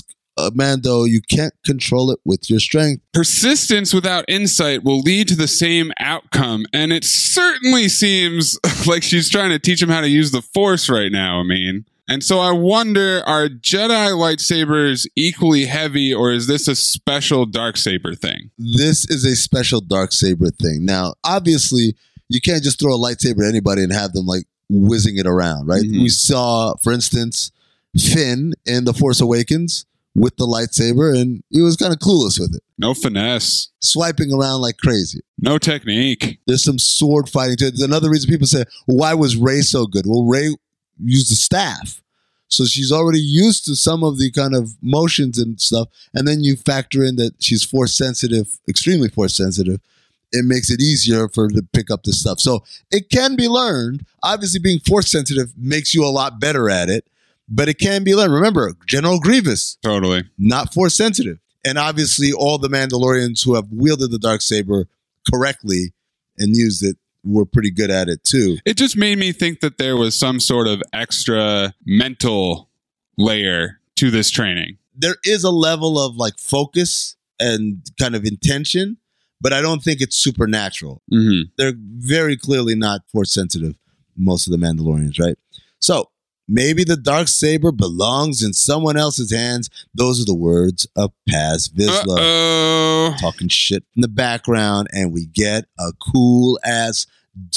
uh, Mando, you can't control it with your strength. Persistence without insight will lead to the same outcome, and it certainly seems like she's trying to teach him how to use the Force right now, I mean. And so I wonder, are Jedi lightsabers equally heavy, or is this a special Darksaber thing? This is a special Darksaber thing. Now, obviously, you can't just throw a lightsaber at anybody and have them like whizzing it around, right? Mm-hmm. We saw, for instance, Finn in The Force Awakens with the lightsaber, and he was kind of clueless with it. No finesse. Swiping around like crazy. No technique. There's some sword fighting to it. There's another reason people say, well, why was Rey so good? Well, Rey used the staff. So she's already used to some of the kind of motions and stuff. And then you factor in that she's force sensitive, extremely force sensitive. It makes it easier for her to pick up this stuff. So it can be learned. Obviously, being force sensitive makes you a lot better at it, but it can be learned. Remember, General Grievous, Totally. not force sensitive. And obviously, all the Mandalorians who have wielded the Darksaber correctly and used it were pretty good at it too. It just made me think that there was some sort of extra mental layer to this training. There is a level of like focus and kind of intention, but I don't think it's supernatural. Mm-hmm. They're very clearly not force sensitive, most of the Mandalorians, right? So maybe the Darksaber belongs in someone else's hands. Those are the words of Paz Vizsla. Uh-oh. Talking shit in the background, and we get a cool ass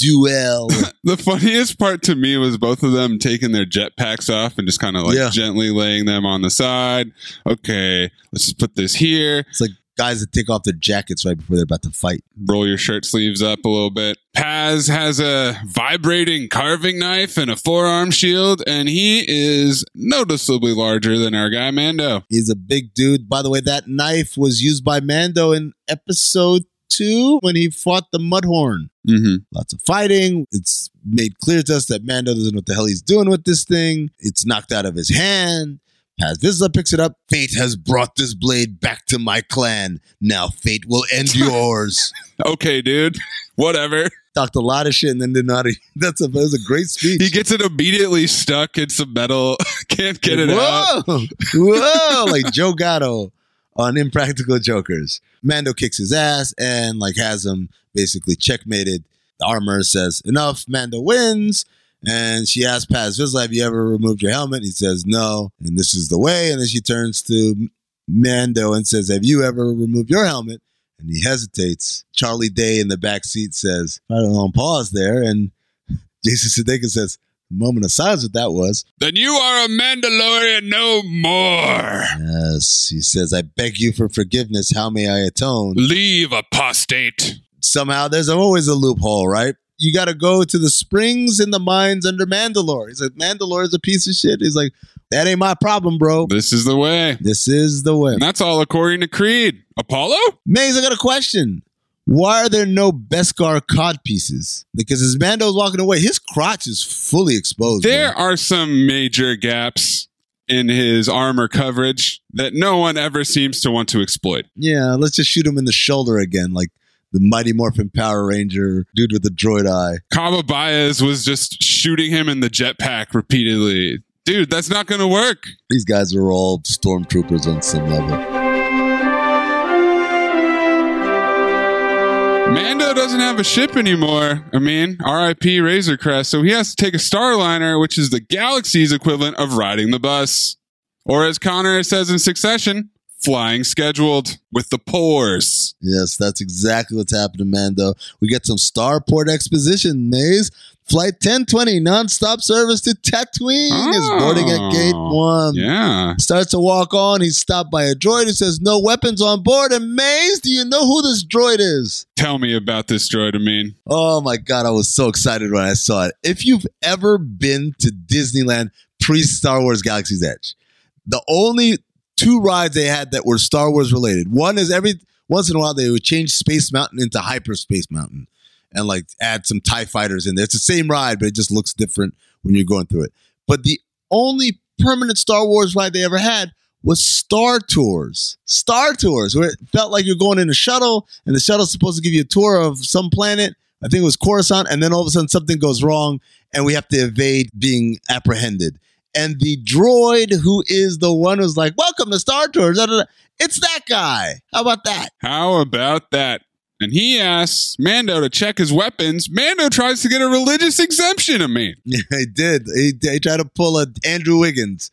duel. The funniest part to me was both of them taking their jetpacks off and just kind of like Yeah. gently laying them on the side. Okay, let's just put this here. It's like guys that take off their jackets right before they're about to fight. Roll your shirt sleeves up a little bit. Paz has a vibrating carving knife and a forearm shield, and he is noticeably larger than our guy Mando. He's a big dude. By the way, that knife was used by Mando in episode two when he fought the Mudhorn. Mm-hmm. Lots of fighting. It's made clear to us that Mando doesn't know what the hell he's doing with this thing. It's knocked out of his hand. Paz Vizsla picks it up. Fate has brought this blade back to my clan. Now fate will end yours. Okay, dude. Whatever. Talked a lot of shit and then did not. That's a, that was a great speech. He gets it immediately stuck in some metal. Can't get it out. Whoa! Whoa! Like Joe Gatto on Impractical Jokers. Mando kicks his ass and like has him basically checkmated. The armor says, enough, Mando wins. And she asks Paz Vizsla, have you ever removed your helmet? He says, no. And this is the way. And then she turns to Mando and says, have you ever removed your helmet? And he hesitates. Charlie Day in the back seat says, I don't know, pause there. And Jason Sudeikis says, moment of silence what that was. Then you are a Mandalorian no more. Yes, he says, I beg you for forgiveness. How may I atone? Leave, apostate. Somehow there's always a loophole, right? You got to go to the springs in the mines under Mandalore. He's like, Mandalore is a piece of shit. He's like, that ain't my problem, bro. This is the way. This is the way. And that's all according to Creed. Apollo? Maze, I got a question. Why are there no Beskar cod pieces? Because as Mando's walking away, his crotch is fully exposed. There bro. are some major gaps in his armor coverage that no one ever seems to want to exploit. Yeah, let's just shoot him in the shoulder again, like the Mighty Morphin Power Ranger dude with the droid eye. Kaba Baez was just shooting him in the jetpack repeatedly. Dude, that's not going to work. These guys are all stormtroopers on some level. Mando doesn't have a ship anymore. I mean, R I P Razor Crest, so he has to take a Starliner, which is the galaxy's equivalent of riding the bus. Or as Connor says in Succession, flying scheduled with the pores. Yes, that's exactly what's happened to Mando. We get some starport exposition, Maze. Flight ten twenty, nonstop service to Tatooine Oh, is boarding at gate one. Yeah. Starts to walk on. He's stopped by a droid who says, no weapons on board. And Maze, do you know who this droid is? Tell me about this droid, I mean. Oh my God, I was so excited when I saw it. If you've ever been to Disneyland pre-Star Wars Galaxy's Edge, the only two rides they had that were Star Wars related. One is every once in a while they would change Space Mountain into Hyperspace Mountain and like add some TIE fighters in there. It's the same ride, but it just looks different when you're going through it. But the only permanent Star Wars ride they ever had was Star Tours. Star Tours, where it felt like you're going in a shuttle and the shuttle's supposed to give you a tour of some planet. I think it was Coruscant. And then all of a sudden something goes wrong and we have to evade being apprehended. And the droid who is the one who's like, welcome to Star Tours, da, da, da, it's that guy. How about that? How about that? And he asks Mando to check his weapons. Mando tries to get a religious exemption of me. Yeah, he did. He, he tried to pull a Andrew Wiggins.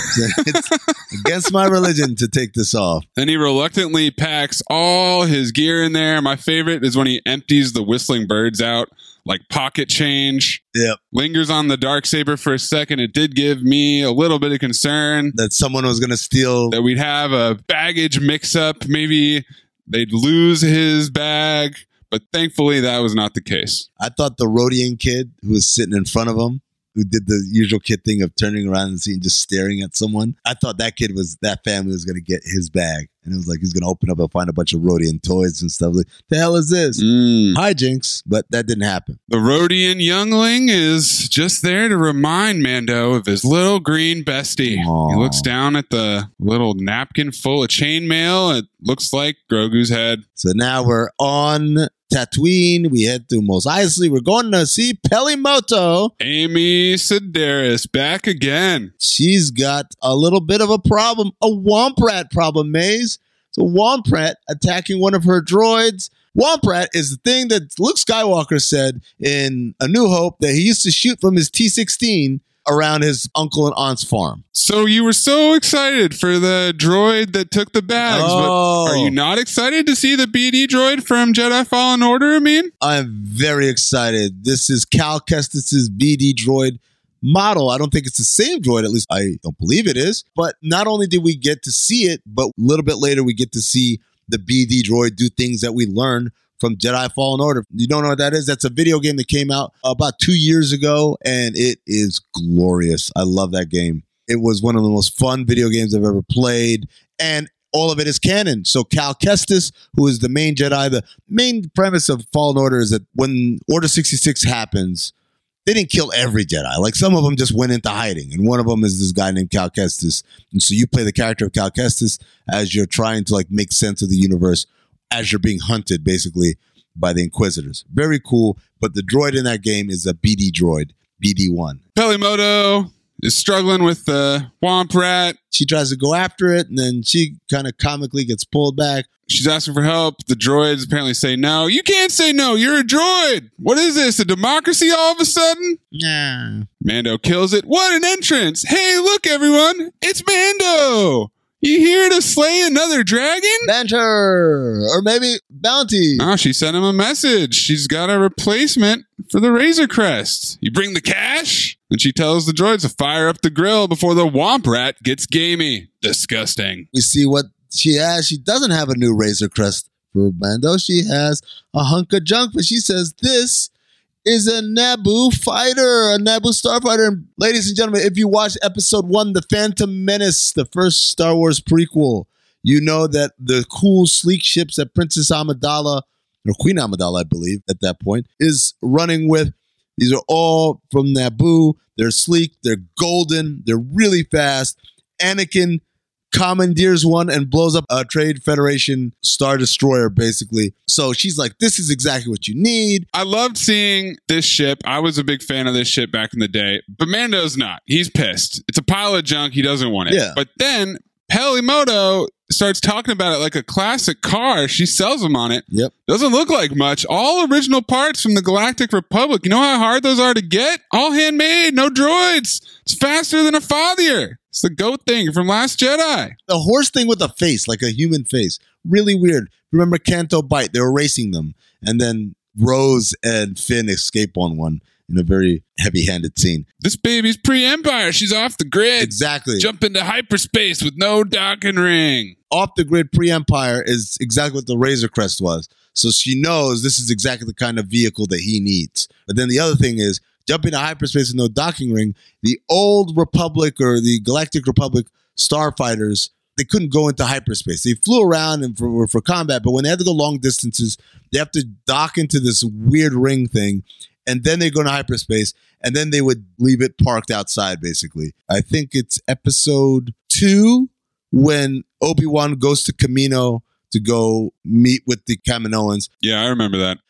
It's against my religion to take this off. Then he reluctantly packs all his gear in there. My favorite is when he empties the whistling birds out like pocket change. Yep. Lingers on the Darksaber for a second. It did give me a little bit of concern that someone was going to steal. That we'd have a baggage mix-up. Maybe they'd lose his bag. But thankfully, that was not the case. I thought the Rodian kid who was sitting in front of him, who did the usual kid thing of turning around and seeing, just staring at someone. I thought that kid was, that family was going to get his bag. And it was like, he's going to open up and find a bunch of Rodian toys and stuff. Like, the hell is this? Mm. Hijinks, but that didn't happen. The Rodian youngling is just there to remind Mando of his little green bestie. Aww. He looks down at the little napkin full of chainmail. It looks like Grogu's head. So now we're on Tatooine. We head to Mos Eisley. We're going to see Pelimoto. Amy Sedaris back again. She's got a little bit of a problem, a Womp Rat problem, Maze. So Womp Rat attacking one of her droids. Womp Rat is the thing that Luke Skywalker said in A New Hope that he used to shoot from his T sixteen around his uncle and aunt's farm. So you were so excited for the droid that took the bags, Oh. but are you not excited to see the B D droid from Jedi Fallen Order, I mean? I'm very excited. This is Cal Kestis' B D droid model. I don't think it's the same droid, at least I don't believe it is. But not only did we get to see it, but a little bit later we get to see the B D droid do things that we learned from Jedi Fallen Order. You don't know what that is? That's a video game that came out about two years ago, and it is glorious. I love that game. It was one of the most fun video games I've ever played, and all of it is canon. So Cal Kestis, who is the main Jedi, the main premise of Fallen Order is that when Order sixty-six happens, they didn't kill every Jedi. Like, some of them just went into hiding, and one of them is this guy named Cal Kestis. And so you play the character of Cal Kestis as you're trying to like make sense of the universe as you're being hunted, basically, by the Inquisitors. Very cool, but the droid in that game is a B D droid, B D one. Pelimoto is struggling with the Womp Rat. She tries to go after it, and then she kind of comically gets pulled back. She's asking for help. The droids apparently say no. You can't say no. You're a droid. What is this, a democracy all of a sudden? Yeah. Mando kills it. What an entrance. Hey, look, everyone. It's Mando. You here to slay another dragon? Banter! Or maybe bounty. Oh, she sent him a message. She's got a replacement for the Razor Crest. You bring the cash? And she tells the droids to fire up the grill before the Womp Rat gets gamey. Disgusting. We see what she has. She doesn't have a new Razor Crest for Mando. She has a hunk of junk, but she says this is a Naboo fighter, a Naboo starfighter. And ladies and gentlemen, if you watch episode one, The Phantom Menace, the first Star Wars prequel, you know that the cool, sleek ships that Princess Amidala, or Queen Amidala, I believe, at that point, is running with. These are all from Naboo. They're sleek. They're golden. They're really fast. Anakin commandeers one and blows up a Trade Federation Star Destroyer, basically. So she's like, this is exactly what you need. I loved seeing this ship. I was a big fan of this ship back in the day, but Mando's not. He's pissed. It's a pile of junk. He doesn't want it. Yeah. But then Pelimoto starts talking about it like a classic car. She sells them on it. Yep. Doesn't look like much. All original parts from the Galactic Republic. You know how hard those are to get? All handmade. No droids. It's faster than a fathier. It's the goat thing from Last Jedi. The horse thing with a face, like a human face. Really weird. Remember Canto Bight? They were racing them. And then Rose and Finn escape on one in a very heavy-handed scene. This baby's pre-Empire. She's off the grid. Exactly. Jump into hyperspace with no docking ring. Off the grid pre-Empire is exactly what the Razor Crest was. So she knows this is exactly the kind of vehicle that he needs. But then the other thing is, jumping to hyperspace with no docking ring, the old Republic or the Galactic Republic starfighters, they couldn't go into hyperspace. They flew around and for, for combat, but when they had to go long distances, they have to dock into this weird ring thing, and then they go into hyperspace, and then they would leave it parked outside, basically. I think it's episode two when Obi-Wan goes to Kamino to go meet with the Kaminoans. Yeah, I remember that.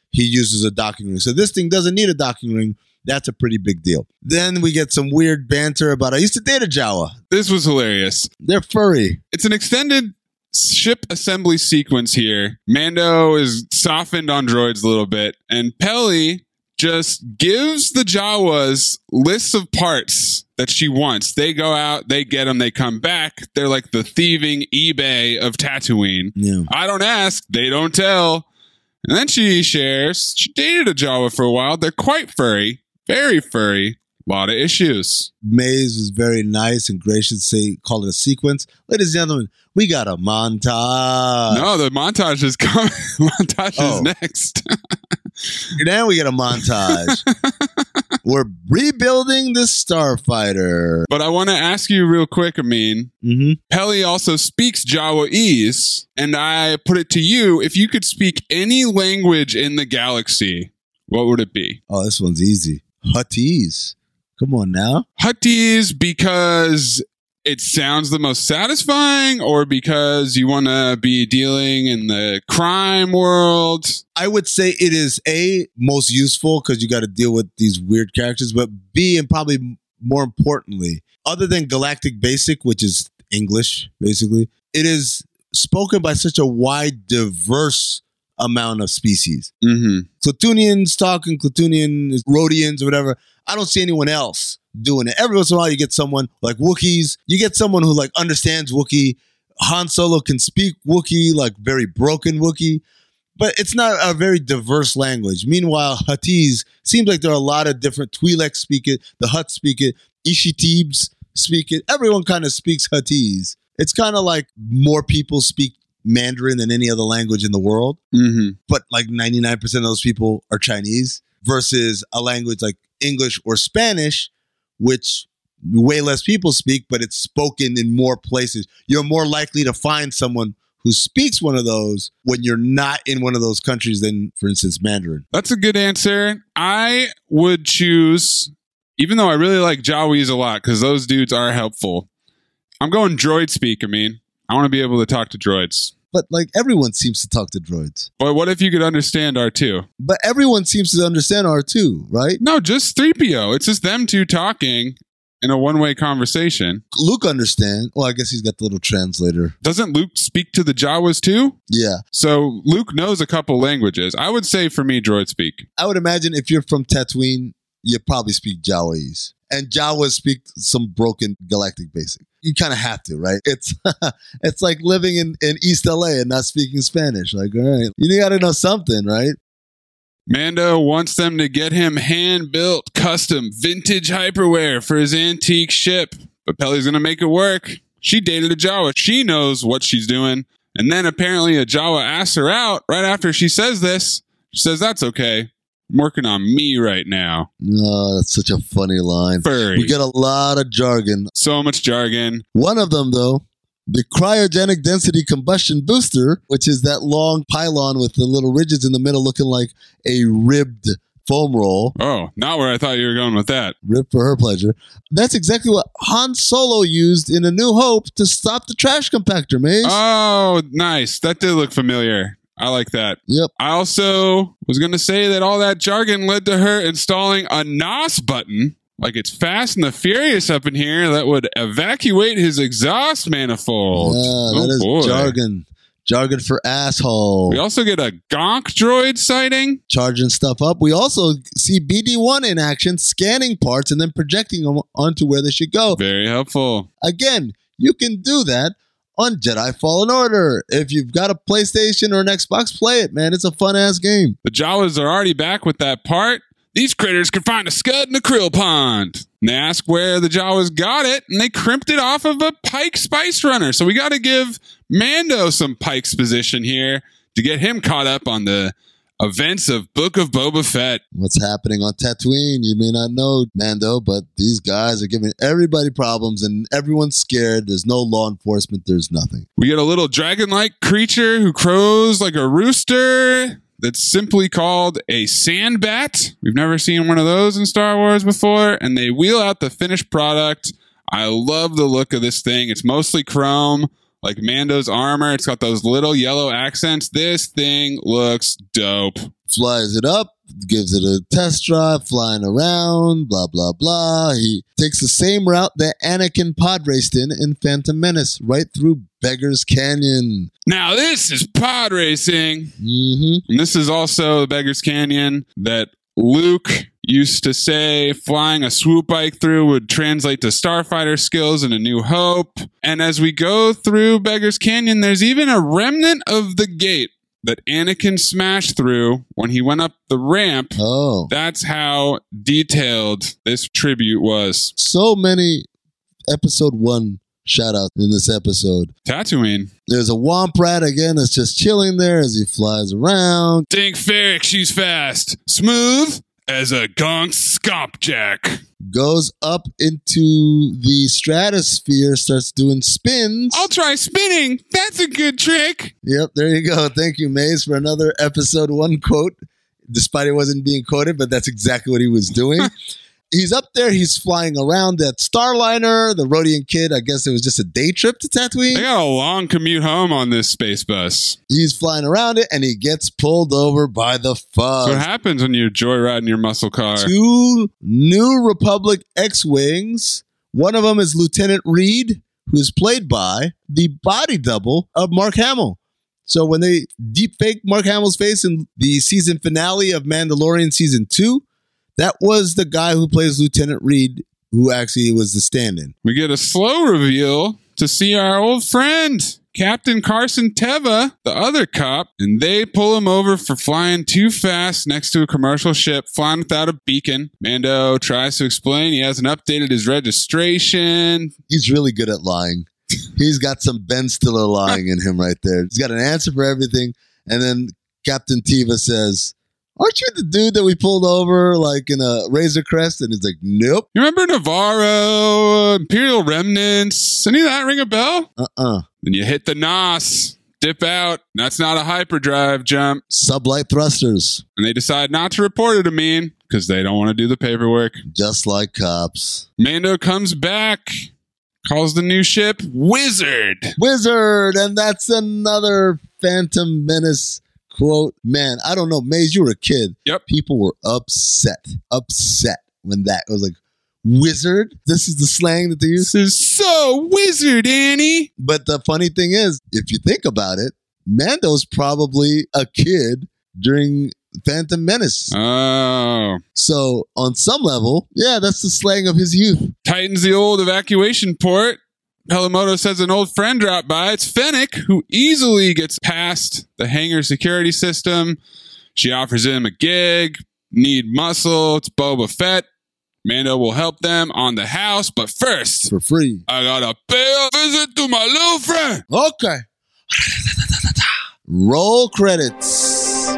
he uses a docking ring. So this thing doesn't need a docking ring. That's a pretty big deal. Then we get some weird banter about, I used to date a Jawa. This was hilarious. They're furry. It's an extended ship assembly sequence here. Mando is softened on droids a little bit, and Peli just gives the Jawas lists of parts that she wants. They go out, they get them, they come back. They're like the thieving eBay of Tatooine. Yeah. I don't ask, they don't tell. And then she shares, she dated a Jawa for a while. They're quite furry, very furry. A lot of issues. Maze was very nice and gracious. Say, call it a sequence. Ladies and gentlemen, we got a montage. No, the montage is coming. montage Oh. is next. Now we get a montage. We're rebuilding the Starfighter. But I want to ask you real quick, Amin. Mm-hmm. Peli also speaks Jawaese, and I put it to you, if you could speak any language in the galaxy, what would it be? Oh, this one's easy. Huttese. Come on now. Huttese because it sounds the most satisfying, or because you want to be dealing in the crime world? I would say it is A, most useful because you got to deal with these weird characters, but B, and probably more importantly, other than Galactic Basic, which is English, basically, it is spoken by such a wide, diverse amount of species. Mm-hmm. Klatooinians talking, Klatooinian, Rhodians, or whatever. I don't see anyone else doing it. Every once in a while, you get someone like Wookiees. You get someone who like understands Wookiee. Han Solo can speak Wookiee, like very broken Wookiee, but it's not a very diverse language. Meanwhile, Huttese seems like there are a lot of different. Twi'leks speak it. The Hutts speak it. Ishitibs speak it. Everyone kind of speaks Huttese. It's kind of like more people speak Mandarin than any other language in the world, Mm-hmm. but like ninety-nine percent of those people are Chinese versus a language like English or Spanish, which way less people speak, but it's spoken in more places. You're more likely to find someone who speaks one of those when you're not in one of those countries than, for instance, Mandarin. That's a good answer. I would choose, even though I really like Jawies a lot, because those dudes are helpful. I'm going droid speak, I mean. I want to be able to talk to droids. But like everyone seems to talk to droids. But what if you could understand R two? But everyone seems to understand R two, right? No, just three P O. It's just them two talking in a one-way conversation. Luke understand. Well, I guess he's got the little translator. Doesn't Luke speak to the Jawas too? Yeah. So Luke knows a couple languages. I would say for me, droid speak. I would imagine if you're from Tatooine, you probably speak Jawaese. And Jawas speak some broken Galactic Basic. You kind of have to, right? It's it's like living in, in East L A and not speaking Spanish. Like, all right, you got to know something, right? Mando wants them to get him hand-built, custom, vintage hyperware for his antique ship. But Peli's going to make it work. She dated a Jawa. She knows what she's doing. And then apparently a Jawa asks her out right after she says this. She says, that's okay. I'm working on me right now. No, that's such a funny line. Furry. We get a lot of jargon. So much jargon. One of them, though, the cryogenic density combustion booster, which is that long pylon with the little ridges in the middle looking like a ribbed foam roll. Oh, not where I thought you were going with that. Rib for her pleasure. That's exactly what Han Solo used in A New Hope to stop the trash compactor, Maze. Oh, nice. That did look familiar. I like that. Yep. I also was going to say that all that jargon led to her installing a N O S button, like it's Fast and the Furious up in here, that would evacuate his exhaust manifold. Yeah, oh, that is boy. jargon. Jargon for asshole. We also get a Gonk droid sighting. Charging stuff up. We also see B D one in action, scanning parts and then projecting them onto where they should go. Very helpful. Again, you can do that on Jedi Fallen Order. If you've got a PlayStation or an Xbox, play it, man. It's a fun-ass game. The Jawas are already back with that part. These critters can find a scud in a krill pond. And they ask where the Jawas got it, and they crimped it off of a Pike Spice Runner. So we got to give Mando some Pike's position here to get him caught up on the events of Book of Boba Fett. What's happening on Tatooine? You may not know, Mando, but these guys are giving everybody problems and everyone's scared. There's no law enforcement. There's nothing. We get a little dragon-like creature who crows like a rooster that's simply called a sandbat. We've never seen one of those in Star Wars before, and they wheel out the finished product. I love the look of this thing. It's mostly chrome, like Mando's armor. It's got those little yellow accents. This thing looks dope. Flies it up, gives it a test drive, flying around, blah, blah, blah. He takes the same route that Anakin pod raced in in Phantom Menace, right through Beggar's Canyon. Now, this is pod racing. Mm-hmm. And this is also the Beggar's Canyon that Luke used to say flying a swoop bike through would translate to starfighter skills in A New Hope. And as we go through Beggar's Canyon, there's even a remnant of the gate that Anakin smashed through when he went up the ramp. Oh. That's how detailed this tribute was. So many episode one shout outs in this episode. Tatooine. There's a Womp Rat again that's just chilling there as he flies around. Dink Ferrick, she's fast. Smooth as a gunk scompjack. Goes up into the stratosphere, starts doing spins. I'll try spinning. That's a good trick. Yep, there you go. Thank you, Maze, for another episode one quote, despite it wasn't being quoted, but that's exactly what he was doing. He's up there. He's flying around that Starliner. The Rodian kid, I guess it was just a day trip to Tatooine. They got a long commute home on this space bus. He's flying around it, and he gets pulled over by the fuzz. That's what happens when you're joyriding your muscle car. Two New Republic X-Wings. One of them is Lieutenant Reed, who is played by the body double of Mark Hamill. So when they deep fake Mark Hamill's face in the season finale of Mandalorian season two, that was the guy who plays Lieutenant Reed, who actually was the stand-in. We get a slow reveal to see our old friend, Captain Carson Teva, the other cop, and they pull him over for flying too fast next to a commercial ship, flying without a beacon. Mando tries to explain he hasn't updated his registration. He's really good at lying. He's got some Ben Stiller lying in him right there. He's got an answer for everything. And then Captain Teva says, aren't you the dude that we pulled over like in a Razor Crest? And he's like, nope. You remember Navarro, Imperial Remnants? Any of that ring a bell? Uh-uh. Then you hit the N O S, dip out. That's not a hyperdrive jump. Sublight thrusters. And they decide not to report it to Mean because they don't want to do the paperwork. Just like cops. Mando comes back, calls the new ship Wizard. Wizard. And that's another Phantom Menace quote. Man, I don't know. Maze, you were a kid. Yep. People were upset. Upset when that was like, wizard? This is the slang that they use? This is so wizard, Annie. But the funny thing is, if you think about it, Mando's probably a kid during Phantom Menace. Oh. So on some level, yeah, that's the slang of his youth. Tightens the old evacuation port. Pelamoto says an old friend dropped by. It's Fennec, who easily gets past the hangar security system. She offers him a gig. Need muscle. It's Boba Fett. Mando will help them on the house, but first, for free, I gotta pay a visit to my little friend. Okay. Roll credits.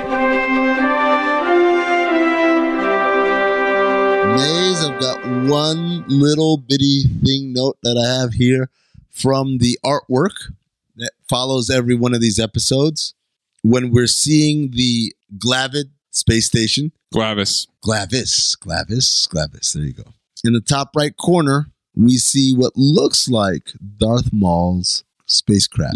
Maze, I've got one little bitty thing note that I have here from the artwork that follows every one of these episodes. When we're seeing the Glavid space station. Glavis. Glavis. Glavis. Glavis. There you go. In the top right corner, we see what looks like Darth Maul's spacecraft.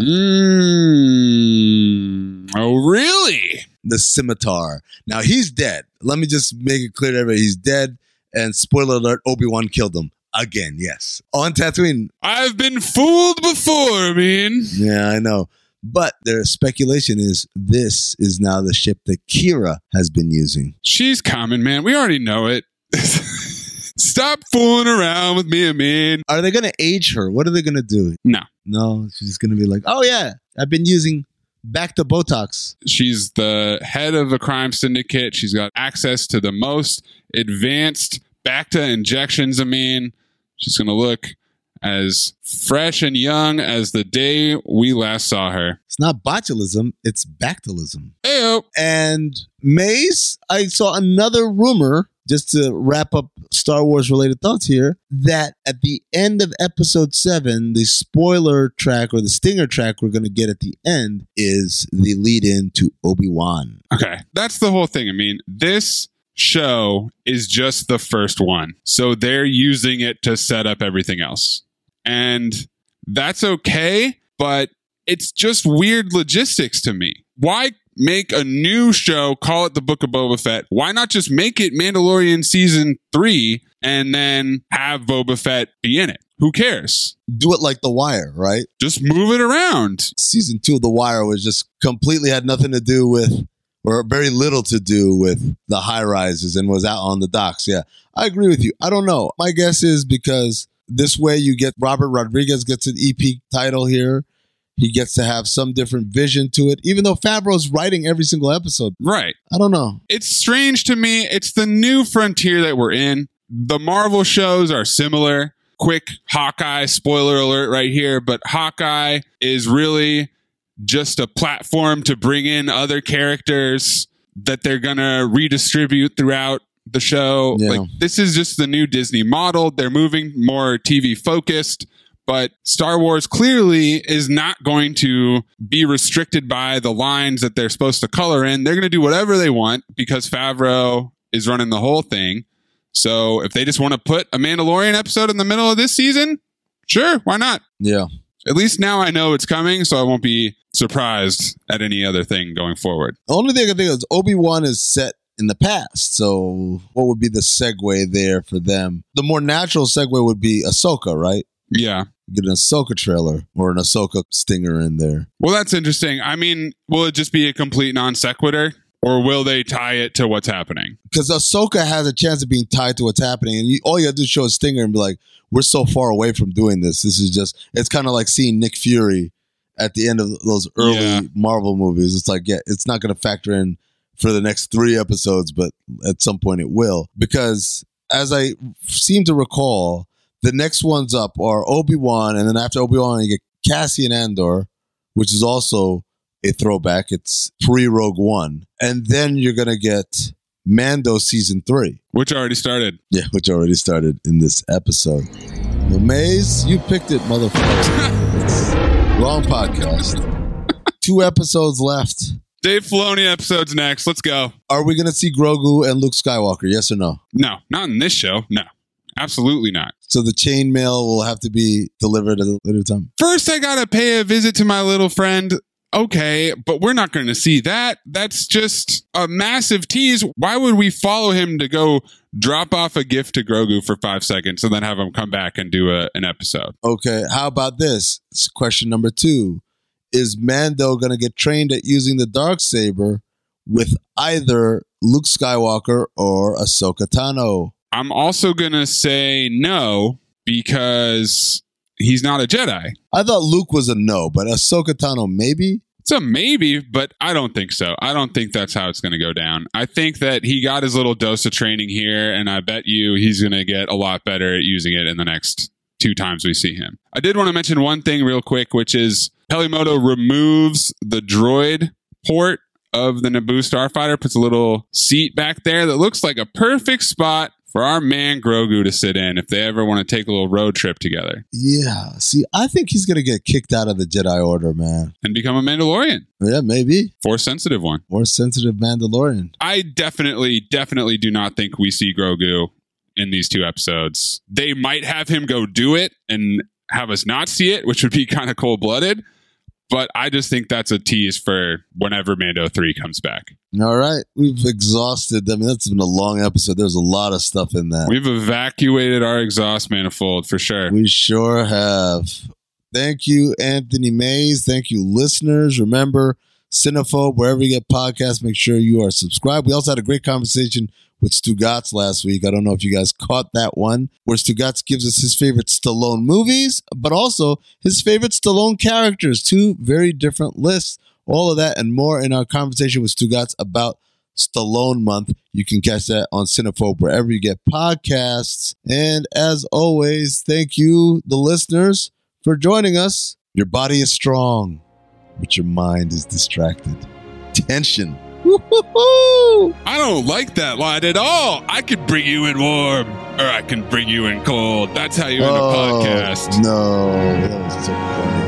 Mm. Oh, really? The scimitar. Now, he's dead. Let me just make it clear to everybody. He's dead. And spoiler alert, Obi-Wan killed him. Again, yes. On Tatooine. I've been fooled before, I mean. Yeah, I know. But their speculation is this is now the ship that Kira has been using. She's coming, man. We already know it. Stop fooling around with me, I mean. Are they going to age her? What are they going to do? No. No, she's going to be like, oh, yeah, I've been using back to Botox. She's the head of a crime syndicate. She's got access to the most advanced Bacta injections, I mean. She's going to look as fresh and young as the day we last saw her. It's not botulism, it's Bactilism. Ayo. And Maze, I saw another rumor, just to wrap up Star Wars related thoughts here, that at the end of episode seven, the spoiler track or the stinger track we're going to get at the end is the lead in to Obi-Wan. Okay, that's the whole thing. I mean, this show is just the first one. So they're using it to set up everything else. And that's okay, but it's just weird logistics to me. Why make a new show, call it the Book of Boba Fett? Why not just make it Mandalorian season three and then have Boba Fett be in it? Who cares? Do it like The Wire, right? Just move it around. Season two of The Wire was just completely had nothing to do with, or very little to do with the high rises and was out on the docks. Yeah, I agree with you. I don't know. My guess is because this way you get Robert Rodriguez gets an E P title here. He gets to have some different vision to it, even though Favreau's writing every single episode. Right. I don't know. It's strange to me. It's the new frontier that we're in. The Marvel shows are similar. Quick Hawkeye spoiler alert right here, but Hawkeye is really just a platform to bring in other characters that they're going to redistribute throughout the show. Yeah. Like, this is just the new Disney model. They're moving more T V focused. But Star Wars clearly is not going to be restricted by the lines that they're supposed to color in. They're going to do whatever they want because Favreau is running the whole thing. So if they just want to put a Mandalorian episode in the middle of this season, sure, why not? Yeah. At least now I know it's coming, so I won't be surprised at any other thing going forward. The only thing I think is Obi-Wan is set in the past. So what would be the segue there for them? The more natural segue would be Ahsoka, right? Yeah. Get an Ahsoka trailer or an Ahsoka stinger in there. Well, that's interesting. I mean, will it just be a complete non sequitur, or will they tie it to what's happening? Because Ahsoka has a chance of being tied to what's happening, and you, all you have to do is show a stinger and be like, we're so far away from doing this. This is just, it's kind of like seeing Nick Fury at the end of those early Yeah. Marvel movies. It's like, yeah, it's not going to factor in for the next three episodes, but at some point it will. Because as I seem to recall, the next ones up are Obi-Wan, and then after Obi-Wan, you get Cassian Andor, which is also a throwback. It's pre-Rogue One. And then you're going to get Mando Season three. Which already started. Yeah, which already started in this episode. The Maze, you picked it, motherfucker. It's wrong podcast. Two episodes left. Dave Filoni episode's next. Let's go. Are we going to see Grogu and Luke Skywalker? Yes or no? No, not in this show. No, absolutely not. So the chain mail will have to be delivered at a later time. First, I got to pay a visit to my little friend. Okay, but we're not going to see that. That's just a massive tease. Why would we follow him to go drop off a gift to Grogu for five seconds and then have him come back and do a, an episode? Okay, how about this? Question number two. Is Mando going to get trained at using the Darksaber with either Luke Skywalker or Ahsoka Tano? I'm also going to say no because he's not a Jedi. I thought Luke was a no, but Ahsoka Tano maybe? It's a maybe, but I don't think so. I don't think that's how it's going to go down. I think that he got his little dose of training here, and I bet you he's going to get a lot better at using it in the next two times we see him. I did want to mention one thing real quick, which is Pelimoto removes the droid port of the Naboo starfighter, puts a little seat back there that looks like a perfect spot for our man Grogu to sit in if they ever want to take a little road trip together. Yeah. See, I think he's going to get kicked out of the Jedi Order, man. And become a Mandalorian. Yeah, maybe. Force sensitive one. More sensitive Mandalorian. I definitely, definitely do not think we see Grogu in these two episodes. They might have him go do it and have us not see it, which would be kind of cold-blooded. But I just think that's a tease for whenever Mando three comes back. All right. We've exhausted. I mean, that's been a long episode. There's a lot of stuff in that. We've evacuated our exhaust manifold for sure. We sure have. Thank you, Anthony Mays. Thank you, listeners. Remember, Cinephobe, wherever you get podcasts, make sure you are subscribed. We also had a great conversation with Stugatz last week. I don't know if you guys caught that one, where Stugatz gives us his favorite Stallone movies, but also his favorite Stallone characters. Two very different lists. All of that and more in our conversation with Stugatz about Stallone Month. You can catch that on Cinephobe wherever you get podcasts. And as always, thank you, the listeners, for joining us. Your body is strong, but your mind is distracted. Tension. Woo-hoo-hoo! I don't like that line at all. I could bring you in warm, or I can bring you in cold. That's how you end oh, a podcast. No, that was so funny.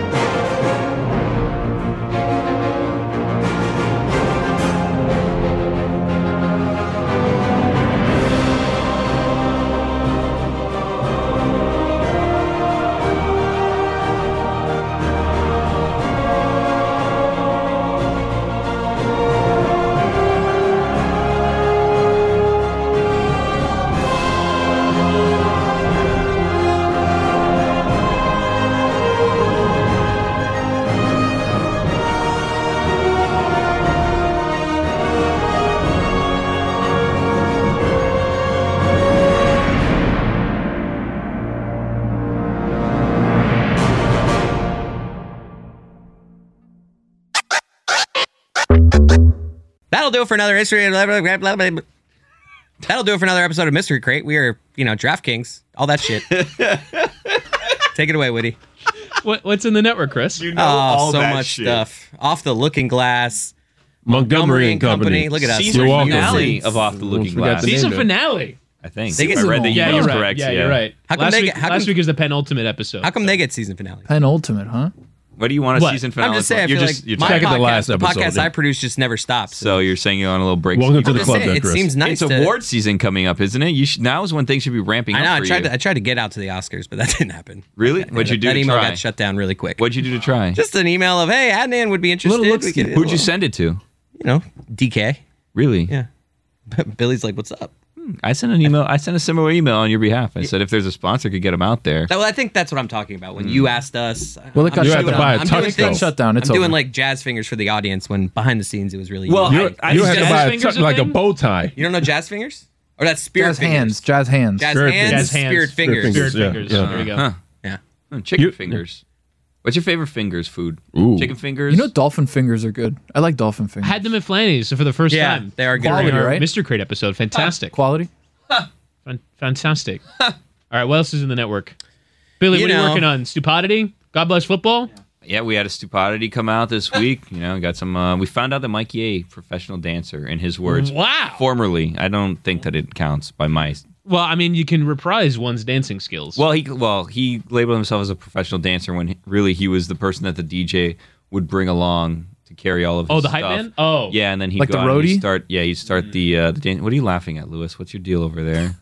do it for another history. Blah, blah, blah, blah, blah. That'll do it for another episode of Mystery Crate. We are, you know, DraftKings, all that shit. Take it away, Woody. What, what's in the network, Chris? You know Oh, all so that much shit. stuff. Off the Looking Glass. Montgomery and Company. Look at us. Season You're welcome. finale of Off the Looking forgot Glass. the name. Season Name it. finale. I think. They get- I read the Yeah, emails you're right. correct. yeah, you're right. How come last they week, get- how last come- week is the penultimate episode. How come they get season finale? Penultimate, huh? What do you want a What? season finale? I'm just saying, I you're feel just, like you're my Check trying- out the podcast, last the episode, podcast yeah. I produce just never stops. So you're saying you're on a little break. Welcome to I'm the just club, saying, then, it Chris. seems nice It's to... award season coming up, isn't it? You should, now is when things should be ramping I up know. I for tried, you. to, I tried to get out to the Oscars, but that didn't happen. Really? What'd you do That to email try? got shut down really quick. What'd you do to try? Just an email of, hey, Adnan would be interested. Little We could- Who'd you send it to? You know, D K. Really? Yeah. Billy's like, what's up? I sent an email. I sent a similar email on your behalf. I said if there's a sponsor, could get them out there. Well, I think that's what I'm talking about. When you asked us, Well, it I'm got You shut had to down. buy a I'm doing tux, It got things- shut down. It's I'm doing over. like jazz fingers for the audience when behind the scenes it was really Well, easy. I- You had to Jazz buy a fingers tux a like a thing? bow tie. You don't know jazz fingers? Or that's spirit Jazz fingers? hands. Jazz hands. Jazz Spirit hands, Jazz hands. spirit fingers. Spirit Spirit fingers, fingers. yeah, yeah. There we go. Huh. Yeah. Hmm, Chicken You- fingers. What's your favorite fingers food? Ooh. Chicken fingers. You know, dolphin fingers are good. I like dolphin fingers. Had them at Flanny's for the first Yeah, time. they are good. During Quality, our right? Mister Crate episode. Fantastic. Quality. Fan- fantastic. All right, what else is in the network? Billy, You what are you know. working on? Stupidity? God bless football? Yeah, we had a stupidity come out this week. You know, got some. Uh, we found out that Mikey A, professional dancer, in his words, Wow. formerly. I don't think that it counts by my. Well, I mean, you can reprise one's dancing skills. Well, he well he labeled himself as a professional dancer when he, really he was the person that the D J would bring along to carry all of his oh, the hype stuff. man? Oh. Yeah, and then he'd Like go the out and he'd roadie? start. Yeah, he'd start the uh, the dan- What are you laughing at, Lewis? What's your deal over there?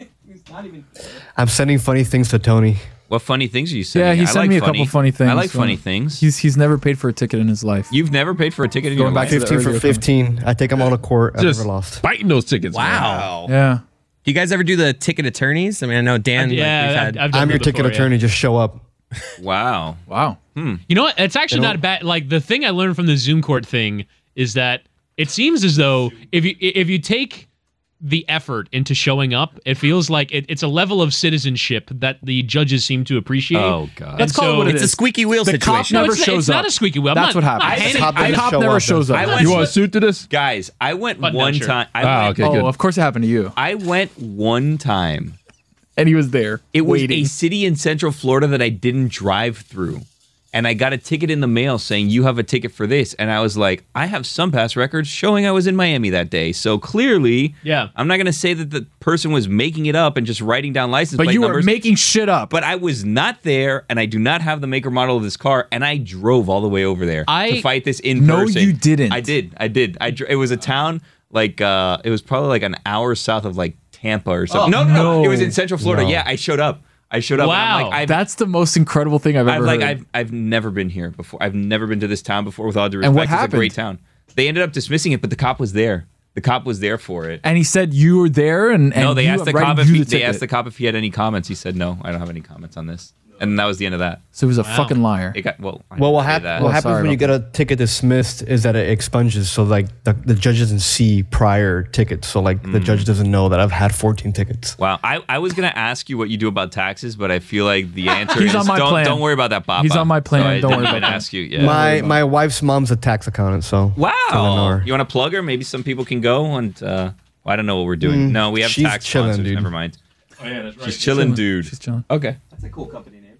I'm sending funny things to Tony. What funny things are you saying? Yeah, he I sent like me a funny. couple funny things. I like so funny things. He's he's never paid for a ticket in his life. You've never paid for a ticket in Going your back life? to the fifteen for earlier fifteen. I take them all to court. I've Just never lost. biting those tickets. man. Wow. Yeah. Do you guys ever do the ticket attorneys? I mean, I know Dan. like, yeah, we've I've, had, I've done I'm your that ticket before, yeah. attorney. Just show up. Wow. Wow. You know what? It's actually They not don't- bad. Like the thing I learned from the Zoom court thing is that it seems as though if you if you take the effort into showing up, it feels like it, it's a level of citizenship that the judges seem to appreciate. Oh God. Let's call it what it it's a is. squeaky wheel The cop situation. No, never it's, shows it's not up. a squeaky wheel. I'm That's not- what I'm not happens. handing- Cop The doesn't cop show never up, shows does up. I went- You want a suit to this? Guys, I went Button one down shirt. time. I Ah, went, okay, Oh, good. of course it happened to you. I went one time. And he was there. It was waiting. a city in Central Florida that I didn't drive through. And I got a ticket in the mail saying, you have a ticket for this. And I was like, I have SunPass records showing I was in Miami that day. So clearly, Yeah. I'm not going to say that the person was making it up and just writing down license But plate you were numbers. making shit up. But I was not there, and I do not have the make or model of this car, and I drove all the way over there I- to fight this in No, person. you didn't. I did. I did. I dr- it was a town like uh, it was probably like an hour south of like Tampa or something. no, no, no, no. It was in Central Florida. No. Yeah, I showed up. I showed up. Wow. And I'm like, I've, That's the most incredible thing I've I've ever like heard. I've I've never been here before. I've never been to this town before. With all due respect, And what it's a happened? great town. They ended up dismissing it, but the cop was there. The cop was there for it. and he said you were there, and, and no, they you asked the writing cop if you he, the they ticket. asked the cop if he had any comments. He said no. I don't have any comments on this. And that was the end of that. So he was a fucking liar. It got well. I Well, didn't what, say hap- that. what Oh, happens sorry when you about get a ticket dismissed is that it expunges. So like the, the judge doesn't see prior tickets. So like the Mm. judge doesn't know that I've had fourteen tickets. Wow, I, I was gonna ask you what you do about taxes, but I feel like the answer He's is on my don't plan. don't worry about that, Papa. He's on my plan. So I Don't didn't worry even about that. ask you. Yeah. My my wife's mom's a tax accountant. So I know wow. her. You want to plug her? Maybe some people can go and. Uh, well, I don't know what we're doing. Mm, no, we have she's tax chilling, sponsors. dude. Never mind. Oh, yeah, that's right. She's chilling, dude. She's chilling. Okay. That's a cool company name.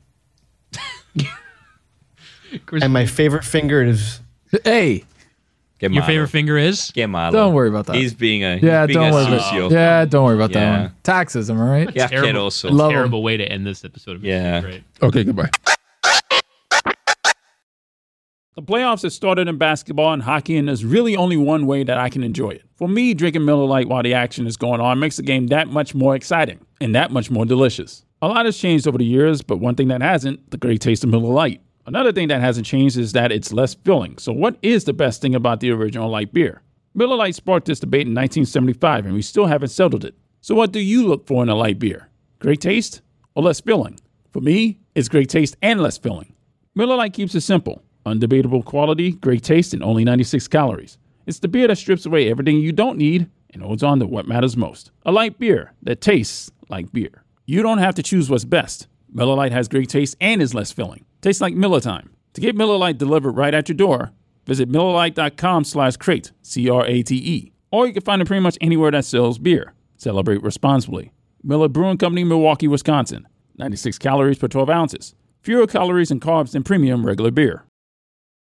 and my favorite finger is Hey, Get Your malo. favorite finger is? Get malo. don't worry about that. He's being a he's yeah, being don't a worry sucio. about yeah, don't worry about Yeah. that one. Taxes, am I right? Yeah, Terrible, asqueroso. Love 'em. terrible way to end this episode of Yeah. Great. Okay, goodbye. The playoffs have started in basketball and hockey, and there's really only one way that I can enjoy it. For me, drinking Miller Lite while the action is going on makes the game that much more exciting and that much more delicious. A lot has changed over the years, but one thing that hasn't, the great taste of Miller Lite. Another thing that hasn't changed is that it's less filling. So what is the best thing about the original light beer? Miller Lite sparked this debate in nineteen seventy-five, and we still haven't settled it. So what do you look for in a light beer? Great taste or less filling? For me, it's great taste and less filling. Miller Lite keeps it simple. Undebatable quality, great taste, and only ninety-six calories. It's the beer that strips away everything you don't need and holds on to what matters most. A light beer that tastes like beer. You don't have to choose what's best. Miller Lite has great taste and is less filling. Tastes like Miller time. To get Miller Lite delivered right at your door, Visit MillerLite.com slash crate, C R A T E. Or you can find it pretty much anywhere that sells beer. Celebrate responsibly. Miller Brewing Company, Milwaukee, Wisconsin. ninety-six calories per twelve ounces. Fewer calories and carbs than premium regular beer.